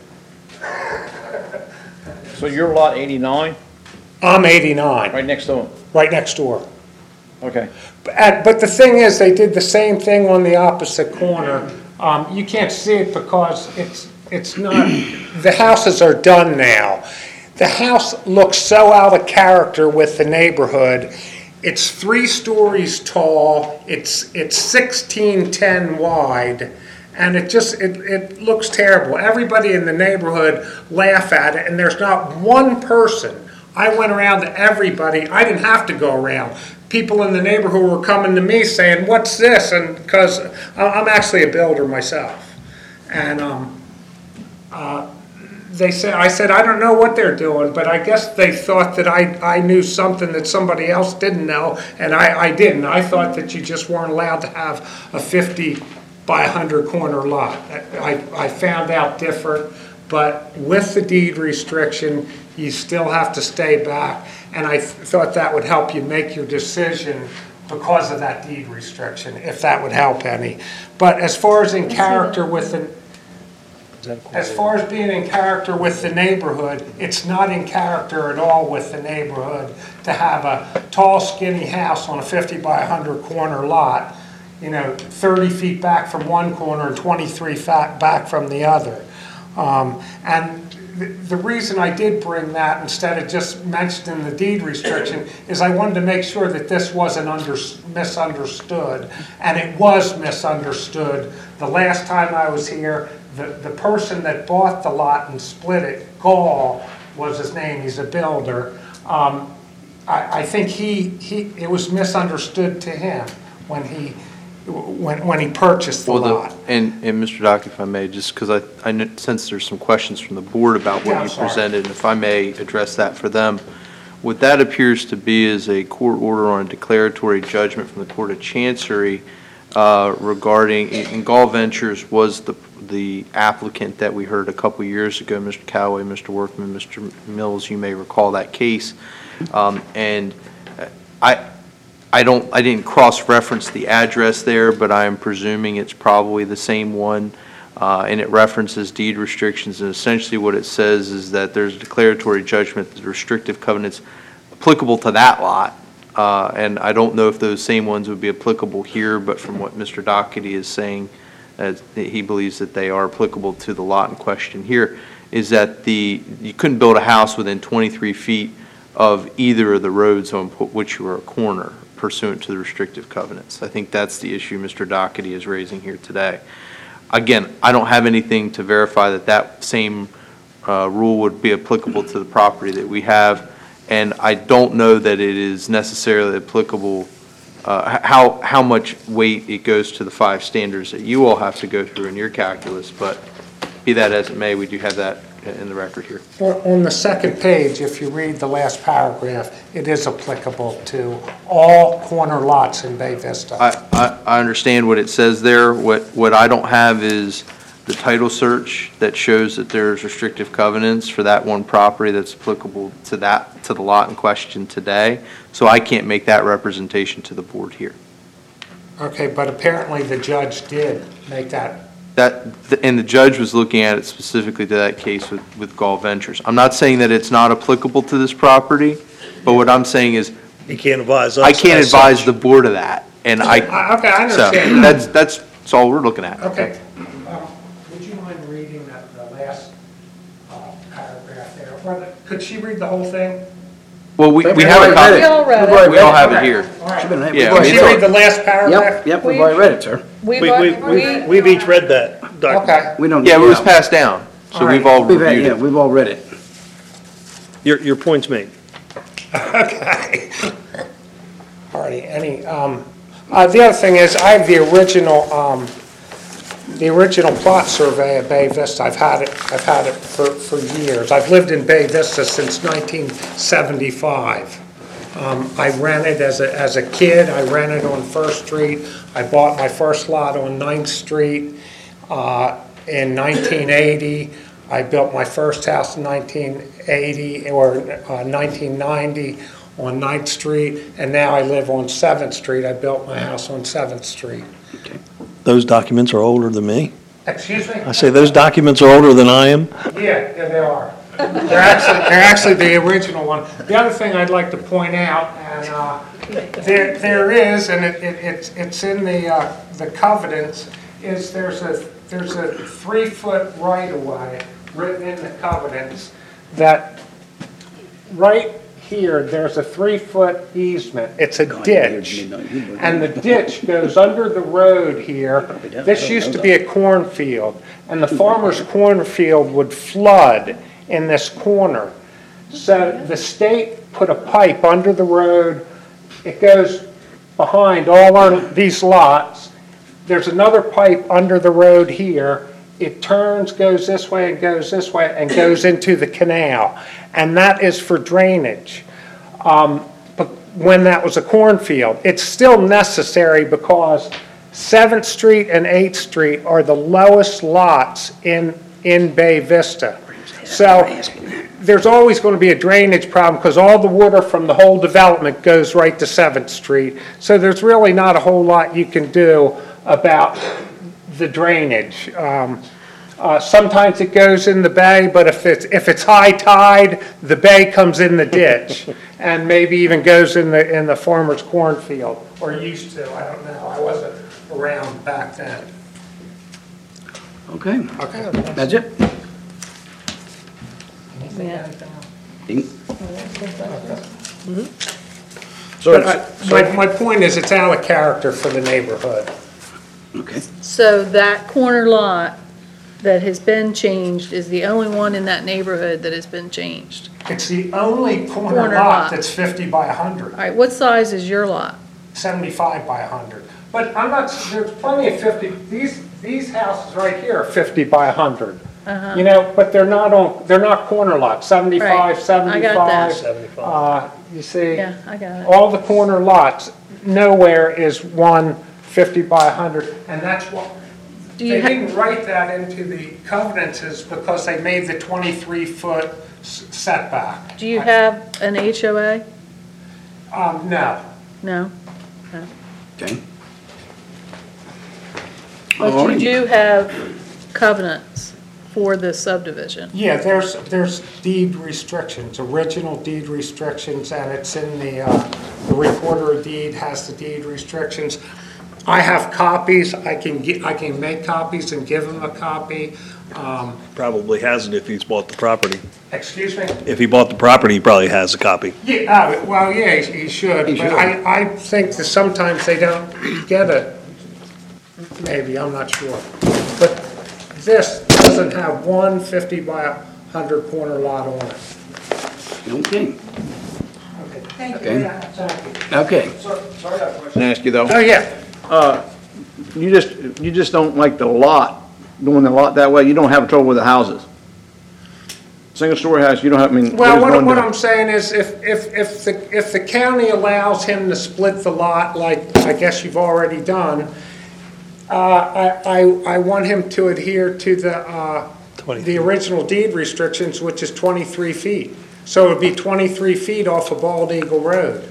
So you're lot eighty-nine, I'm eighty-nine, right next door? right next door. Okay. But but the thing is, they did the same thing on the opposite corner. Um, You can't see it because it's, it's not, the houses are done now. The house looks so out of character with the neighborhood. It's three stories tall, it's, it's sixteen ten wide, and it just, it, it looks terrible. Everybody in the neighborhood laugh at it, and there's not one person. I went around to everybody, I didn't have to go around. People in the neighborhood were coming to me saying, what's this? And because I'm actually a builder myself. And um, uh, they said, I said, I don't know what they're doing, but I guess they thought that I, I knew something that somebody else didn't know, and I, I didn't. I thought that you just weren't allowed to have a fifty by one hundred corner lot. I, I found out different, but with the deed restriction, you still have to stay back, and I th- thought that would help you make your decision because of that deed restriction, if that would help any. But as far as in character with the, as far as being in character with the neighborhood, it's not in character at all with the neighborhood to have a tall, skinny house on a fifty by one hundred corner lot, you know, thirty feet back from one corner and twenty-three fa- back from the other. Um, and the, the reason I did bring that instead of just mentioning the deed restriction is I wanted to make sure that this wasn't under, misunderstood, and it was misunderstood. The last time I was here, the, the person that bought the lot and split it, Gall was his name, he's a builder. Um, I, I think he, he, it was misunderstood to him when he, when, when he purchased the Well, the- lot. And, and Mister Dock, if I may, just because I, I kn- sense there's some questions from the board about Yeah, what you sorry. presented, and if I may address that for them. What that appears to be is a court order on a declaratory judgment from the Court of Chancery uh, regarding, and Gall Ventures was the, the applicant that we heard a couple years ago, Mister Callaway, Mister Workman, Mister Mills, you may recall that case. Um, And I, I don't, I didn't cross-reference the address there, but I am presuming it's probably the same one. Uh, and it references deed restrictions, and essentially what it says is that there's a declaratory judgment that the restrictive covenants applicable to that lot. Uh, and I don't know if those same ones would be applicable here, but from what Mister Doherty is saying, uh, he believes that they are applicable to the lot in question here, is that the, you couldn't build a house within twenty-three feet of either of the roads on which you were a corner pursuant to the restrictive covenants. I think that's the issue Mister Doherty is raising here today. Again, I don't have anything to verify that that same uh, rule would be applicable to the property that we have, and I don't know that it is necessarily applicable, uh, h- how, how much weight it goes to the five standards that you all have to go through in your calculus, but be that as it may, we do have that in the record here. On on the second page, if you read the last paragraph, it is applicable to all corner lots in Bay Vista. I, I, I understand what it says there. What, what I don't have is the title search that shows that there's restrictive covenants for that one property that's applicable to that, to the lot in question today. So I can't make that representation to the board here. Okay, but apparently the judge did make that. That, and the judge was looking at it specifically to that case with, with Gall Ventures. I'm not saying that it's not applicable to this property, but what I'm saying is, He can't advise us. I can't as advise such. the board of that, and I, Uh, Okay, I so, understand. that's, that's, that's all we're looking at. Okay. Um, Would you mind reading that, the last uh, paragraph there? Or Could she read the whole thing? Well, we, we We've have a already copy. read We all read We've it. already We all read have it Okay. here. All right. Should've been- Yeah, Could it's she all- read the last paragraph? Yep, yep, we've We- already read it, sir. We've, We, we, we, we've each read that document. Okay. We don't. Yeah, it was yeah. passed down, so All we've right. all We've had, reviewed yeah, it. we've all read it. Your, your point's made. Okay. All righty, any, um, uh, the other thing is, I have the original, um, the original plot survey of Bay Vista. I've had it, I've had it for, for years. I've lived in Bay Vista since nineteen seventy-five. Um, I rented as a, as a kid, I rented on First Street. I bought my first lot on Ninth Street, uh, in nineteen eighty. I built my first house in nineteen eighty or uh, nineteen ninety on Ninth Street, and now I live on Seventh Street. I built my house on Seventh Street. Those documents are older than me. Excuse me? I say those documents are older than I am. Yeah, yeah, they are. They're actually, they're actually the original one. The other thing I'd like to point out, and uh, there, there is, and it, it, it's, it's in the, uh, the covenants, is there's a, there's a three-foot right-of-way written in the covenants that right here, there's a three-foot easement. It's a ditch, and the ditch goes under the road here. This used to be a cornfield, and the farmer's cornfield would flood in this corner. So the state put a pipe under the road. It goes behind all our, these lots. There's another pipe under the road here. It turns, goes this way, and goes this way, and goes into the canal. And that is for drainage. Um, but when that was a cornfield, it's still necessary because Seventh Street and Eighth Street are the lowest lots in, in Bay Vista. So there's always going to be a drainage problem because all the water from the whole development goes right to Seventh Street. So there's really not a whole lot you can do about the drainage. Um, uh, sometimes it goes in the bay, but if it's, if it's high tide, the bay comes in the ditch and maybe even goes in the, in the farmer's cornfield, or used to. I don't know. I wasn't around back then. Okay, Okay. that's it. Yeah. So, But I, my, my point is, it's out of character for the neighborhood. okay, So that corner lot that has been changed is the only one in that neighborhood that has been changed. It's the only corner Corner lot lot. that's fifty by one hundred. All right, what size is your lot? seventy-five by one hundred. But I'm not, there's plenty of fifty, these, these houses right here are fifty by one hundred. Uh-huh. You know, but they're not on, they're not corner lots, seventy-five, Right. I got that. seventy-five. Uh, you see? Yeah, I got it. All the corner lots, nowhere is one fifty by one hundred, and that's what, Do you they ha- didn't write that into the covenants is because they made the twenty-three foot setback. Do you have an H O A? Um, no. No? okay. But All you right. do have covenants for this subdivision. Yeah, there's, there's deed restrictions, original deed restrictions, and it's in the, uh, the recorder of deed has the deed restrictions. I have copies, I can get, I can make copies and give them a copy. Um, Probably hasn't if he's bought the property. Excuse me? If he bought the property, he probably has a copy. Yeah, uh, well, yeah, he he should, He but should. I, I think that sometimes they don't get it. Maybe, I'm not sure. But this doesn't have one fifty by one hundred corner lot on it. Okay, Thank Okay. you. Thank you. okay. Sorry, I have a question to ask you, though. Oh, yeah. Uh, You just, you just don't like the lot, doing the lot that way, you don't have trouble with the houses? Single-story house, you don't have, I mean... Well, there's what, one what that- I'm saying is, if, if, if the, if the county allows him to split the lot, like I guess you've already done, uh, I, I, I want him to adhere to the, uh, the original deed restrictions, which is twenty-three feet. So it would be twenty-three feet off of Bald Eagle Road.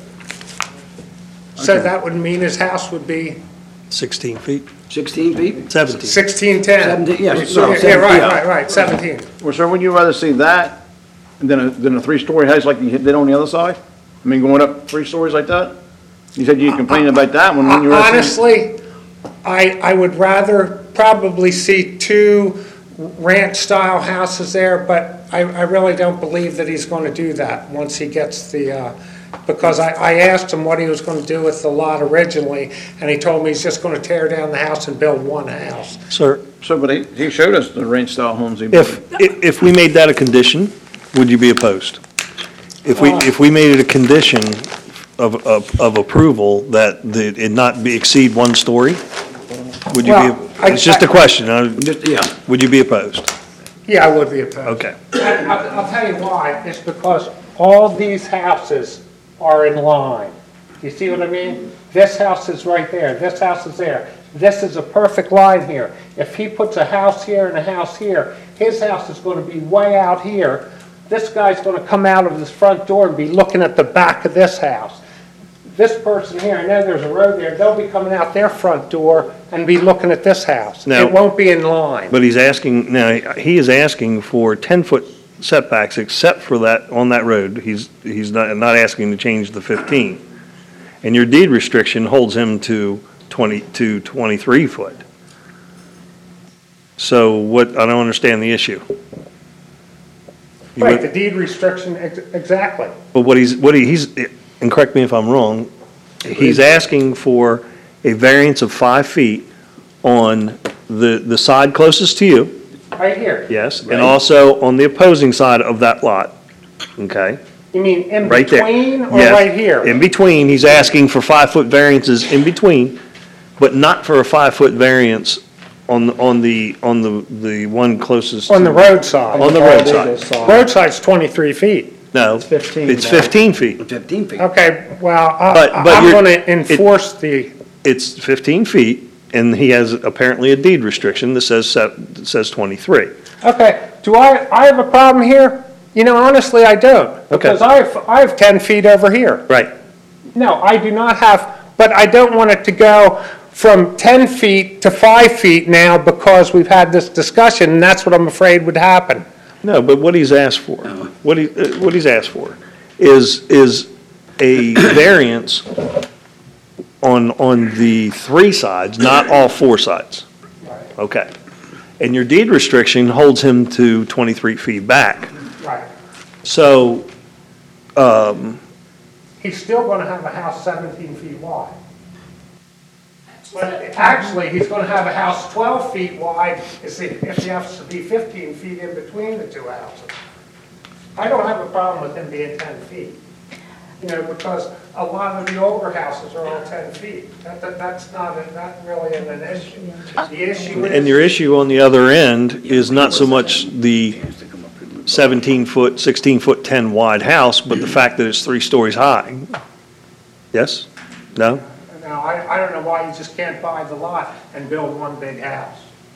So Okay. that would mean his house would be sixteen feet, sixteen feet? seventeen. sixteen ten. Seventeen, yes, Yeah, so yeah, seventeen, right, yeah. right, right, seventeen. Well, sir, would you rather see that than a, than a three-story house like you did on the other side? I mean, going up three stories like that? You said you complained about that one, when you rather see... Honestly, I, I would rather probably see two ranch-style houses there, but I, I really don't believe that he's going to do that once he gets the, uh, because I, I asked him what he was going to do with the lot originally, and he told me he's just going to tear down the house and build one house. Sir, So, but he, he showed us the ranch-style homes he built. if, if if we made that a condition, would you be opposed? If we, if we made it a condition of, of, of approval that the, it not be exceed one story, would you Well, be, I- it's just a question, uh, Just, yeah, would you be opposed? Yeah, I would be opposed. Okay. I- I'll, I'll tell you why. It's because all these houses are in line. You see what I mean? This house is right there, this house is there. This is a perfect line here. If he puts a house here and a house here, his house is going to be way out here. This guy's going to come out of his front door and be looking at the back of this house. This person here, I know there's a road there, they'll be coming out their front door and be looking at this house. Now- It won't be in line. But he's asking, now, he is asking for ten-foot setbacks except for that, on that road. He's, he's not, not asking to change the fifteen. And your deed restriction holds him to twenty, to twenty-three foot. So what, I don't understand the issue. You Right, would- the deed restriction, ex- exactly. But what he's, what he- he's, and correct me if I'm wrong, he's asking for a variance of five feet on the, the side closest to you, Right here. yes, and Right. also on the opposing side of that lot, okay? You mean in Right there. between or Yes, right here? in between, he's asking for five-foot variances in between, but not for a five-foot variance on, on the, on the, the one closest. On the to- roadside. On the roadside. Roadside's twenty-three feet. No. It's fifteen It's now. fifteen feet. fifteen feet. Okay, well, But- I- but I'm you're- going it- to enforce the, It's fifteen feet, and he has apparently a deed restriction that says, se- that says twenty-three. okay, do I, I have a problem here? You know, honestly, I don't. Okay. Because I have, I have ten feet over here. Right. No, I do not have, but I don't want it to go from ten feet to five feet now because we've had this discussion, and that's what I'm afraid would happen. No, but what he's asked for, what he, uh, what he's asked for is, is a variance on, on the three sides, not all four sides. Okay. And your deed restriction holds him to twenty-three feet back. Right. So, um, He's still going to have a house seventeen feet wide. But actually, he's going to have a house twelve feet wide if he if he has to be fifteen feet in between the two houses. I don't have a problem with him being ten feet, you know, because a lot of the older houses are all ten feet. That, that- that's not, a- not really an issue. The issue is. and your issue on the other end is not so much the seventeen-foot, sixteen-foot, ten wide house, but the fact that it's three stories high. Yes? No? Now, I, I don't know why you just can't buy the lot and build one big house.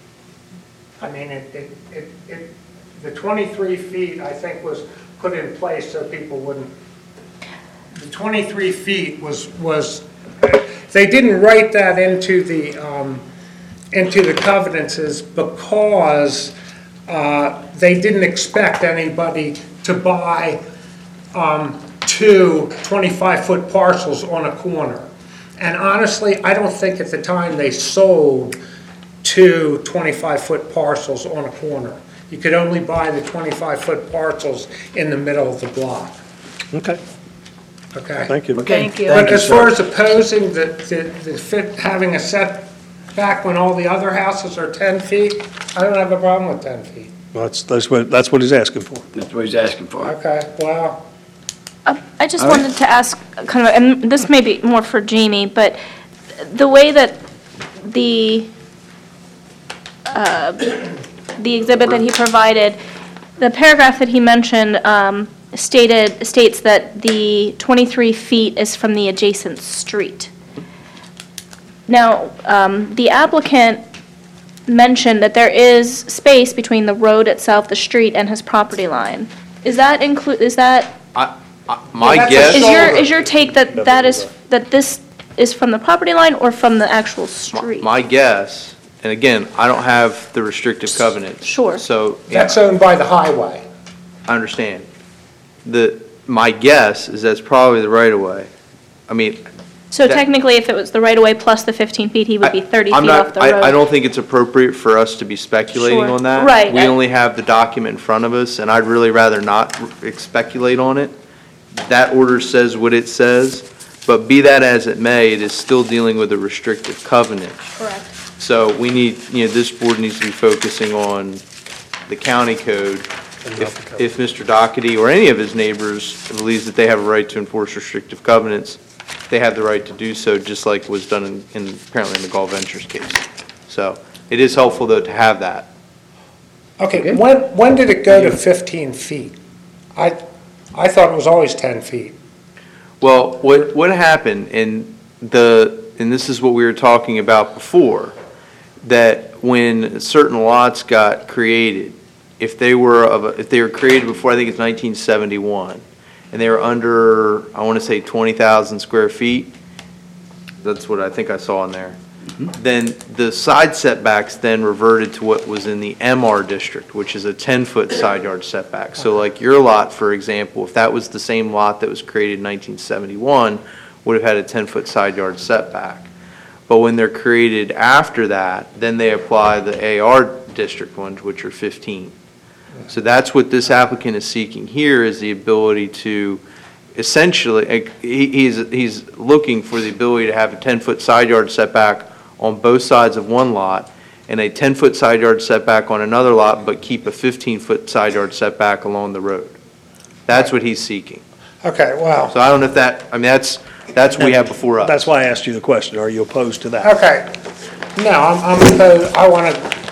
I mean, it, it, it, it, the twenty-three feet, I think, was put in place so people wouldn't, the twenty-three feet was, was, they didn't write that into the, um, into the covenances because, uh, they didn't expect anybody to buy, um, two twenty-five-foot parcels on a corner. And honestly, I don't think at the time they sold two twenty-five-foot parcels on a corner. You could only buy the twenty-five-foot parcels in the middle of the block, Okay, okay? thank you. Thank you. But as far as opposing the, the, the fit, having a setback when all the other houses are ten feet, I don't have a problem with ten feet. Well, That's, that's what, that's what he's asking for. That's what he's asking for. Okay, well, Uh, I just All right. wanted to ask, kind of, and this may be more for Jamie, but the way that the, uh, the exhibit that he provided, the paragraph that he mentioned um, stated, states that the twenty-three feet is from the adjacent street. Now, um, the applicant mentioned that there is space between the road itself, the street, and his property line. Is that include, is that? I, I, my that's a guess. Is your, shoulder. is your take that that is, that this is from the property line or from the actual street? My guess, and again, I don't have the restrictive covenant. Sure. So, yeah, that's owned by the highway. I understand. The, my guess is that's probably the right of way. I mean. So that- technically, if it was the right-of-way plus the fifteen feet, he would be thirty I'm feet not- off the I- road. I don't think it's appropriate for us to be speculating Sure. on that. Right, We I- only have the document in front of us, and I'd really rather not r- speculate on it. That order says what it says, but be that as it may, it is still dealing with a restrictive covenant. Correct. So we need, you know, this board needs to be focusing on the county code. If, if Mister Doherty or any of his neighbors believes that they have a right to enforce restrictive covenants, they have the right to do so, just like was done in, in apparently in the Gulf Ventures case. So it is helpful, though, to have that. Okay, when, when did it go to fifteen feet? I, I thought it was always ten feet. Well, what, what happened in the, and this is what we were talking about before, that when certain lots got created, if they were of, a- if they were created before, I think it's nineteen seventy-one, and they were under, I want to say twenty thousand square feet, that's what I think I saw in there, then the side setbacks then reverted to what was in the M R district, which is a ten-foot side yard setback. So like your lot, for example, if that was the same lot that was created in nineteen seventy-one, would have had a ten-foot side yard setback. But when they're created after that, then they apply the A R district ones, which are fifteen. So that's what this applicant is seeking here, is the ability to essentially, eh, he- he's, he's looking for the ability to have a ten-foot side yard setback on both sides of one lot, and a ten-foot side yard setback on another lot, but keep a fifteen-foot side yard setback along the road. That's what he's seeking. Okay, well, So I don't know if that, I mean, that's, that's what we have before us. That's why I asked you the question, are you opposed to that? okay. No, I'm, I'm opposed, I want to,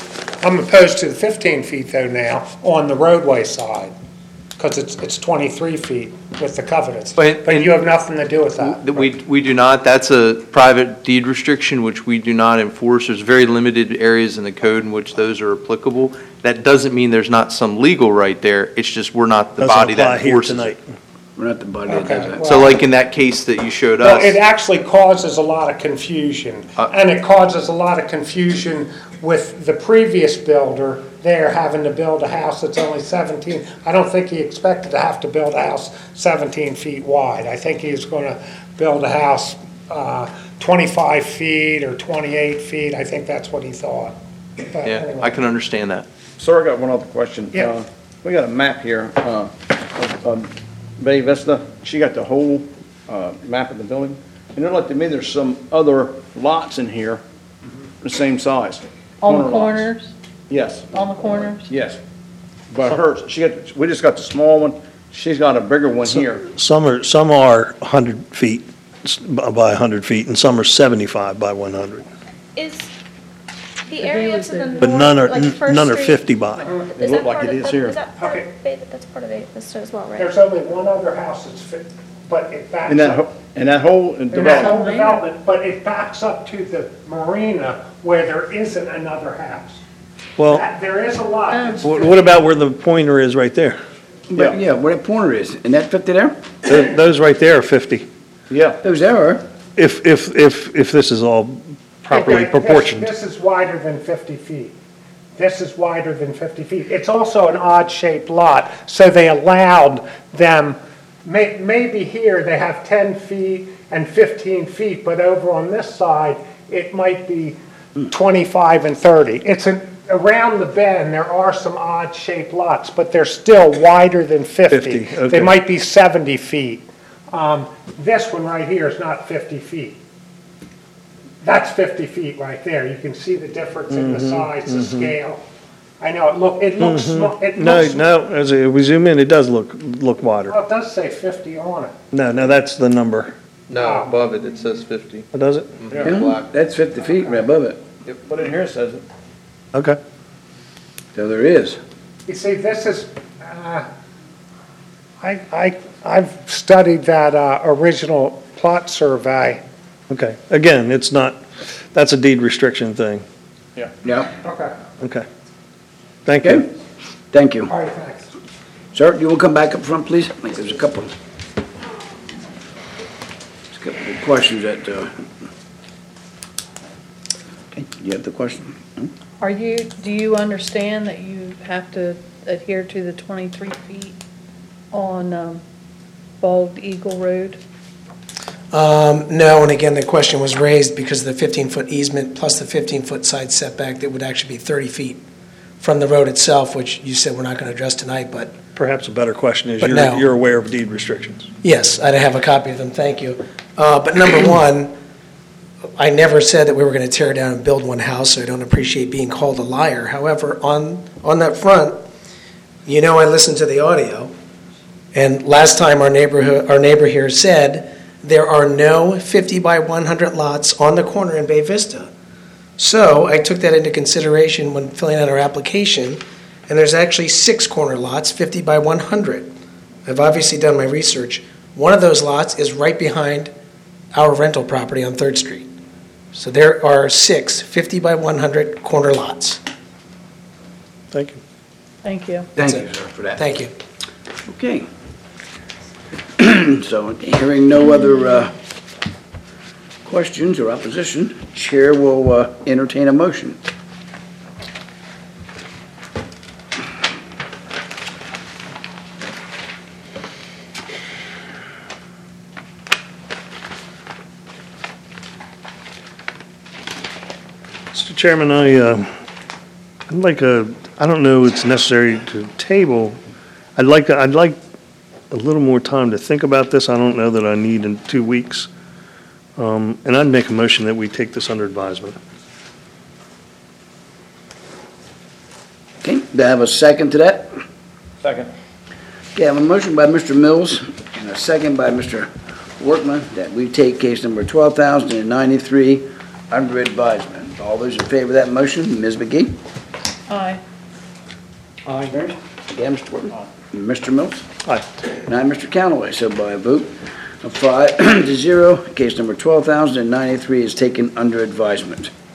I'm opposed to the fifteen feet though now on the roadway side, because it's, it's twenty-three feet with the covenants. But- But you have nothing to do with that. That We, we do not, that's a private deed restriction, which we do not enforce. There's very limited areas in the code in which those are applicable. That doesn't mean there's not some legal right there, it's just we're not the Doesn't body apply that here enforces tonight. it. We're not the body that Okay, does that. well- So like in that case that you showed Well, it us, actually causes a lot of confusion, Uh, and it causes a lot of confusion with the previous builder there having to build a house that's only seventeen. I don't think he expected to have to build a house seventeen feet wide. I think he was gonna build a house, uh, twenty-five feet or twenty-eight feet. I think that's what he thought. But yeah, anyway. I can understand that. Sir, I got one other question. Yeah. Uh, We got a map here, uh, of, of Bay Vista. She got the whole, uh, map of the building. And it looked like to me there's some other lots in here, the same size. On the Corner lots. corners, Yes, on the corners? yes. But hers, she got, we just got the small one. She's got a bigger one here. Some are, some are one hundred feet s- by one hundred feet, and some are seventy-five by one hundred. Is the area to the north, But none are, like First none are Street, fifty by. is It that looked like part it of- is that- here. Is that part Okay. of, Bay- that's part of Bay Vista as well, right? There's only one other house that's fit, but it backs And that, up. ho- and that whole In that development, whole development, but it backs up to the marina where there isn't another house. Well, That- There is a lot. that's wh- what about where the pointer is right there? But, yeah, where the pointer is, and that fifty there? Th- Those right there are fifty. yeah. Those there are. If, if, if, if this is all properly Okay, this- proportioned. This is wider than fifty feet. This is wider than fifty feet. It's also an odd-shaped lot, so they allowed them, may, maybe here they have ten feet and fifteen feet, but over on this side, it might be twenty-five and thirty. It's an, around the bend, there are some odd-shaped lots, but they're still wider than fifty. fifty, okay. They might be seventy feet. Um, This one right here is not fifty feet. That's fifty feet right there. You can see the difference in the size, the scale. I know, it look, it looks, sma- it No, looks. no, as we we zoom in, it does look, look wider. Well, it does say fifty on it. No, no, that's the number. No, above it, it says fifty. Oh, does it? Yeah, that's fifty feet right above it. But in here it says it. Okay. So there is. You see, this is, uh, I, I, I've studied that uh, original plot survey. Okay. Again, it's not, that's a deed restriction thing. Yeah. Okay. Okay. Thank Okay, you. thank you. All right, thanks. Sir, you will come back up front, please? I think there's a couple. There's a couple of questions that, uh, okay, you have the question? Hmm? Are you, do you understand that you have to adhere to the twenty-three feet on um, Bald Eagle Road? Um, No, and again, the question was raised because of the fifteen-foot easement plus the fifteen-foot side setback, that would actually be thirty feet from the road itself, which you said we're not going to address tonight, but Perhaps a better question is, But you're, no. you're aware of deed restrictions. yes, I have a copy of them, thank you. Uh, But number one, I never said that we were going to tear down and build one house, so I don't appreciate being called a liar. However, on, on that front, you know I listened to the audio, and last time our neighborhood, our neighbor here said there are no fifty by one hundred lots on the corner in Bay Vista. So I took that into consideration when filling out our application, and there's actually six corner lots, fifty by one hundred. I've obviously done my research. One of those lots is right behind our rental property on Third Street. So there are six fifty by one hundred corner lots. Thank you. Thank you. Thank That's you, it. sir, for that. Thank you. Okay. So, hearing no other uh, questions or opposition, Chair will uh, entertain a motion. Mister Chairman, I, uh, I'd like a, I don't know it's necessary to table. I'd like, I'd like a little more time to think about this. I don't know that I need in two weeks. Um, And I'd make a motion that we take this under advisement. Okay, do I have a second to that? Second. Okay, I have a motion by Mister Mills and a second by Mister Workman that we take case number twelve thousand ninety-three under advisement. All those in favor of that motion, Miz McGee? Aye. Aye. Yeah, Mister Workman? Mister Mills? Aye. And I, Mister Callaway, so by a vote of five to zero, case number twelve thousand ninety-three is taken under advisement.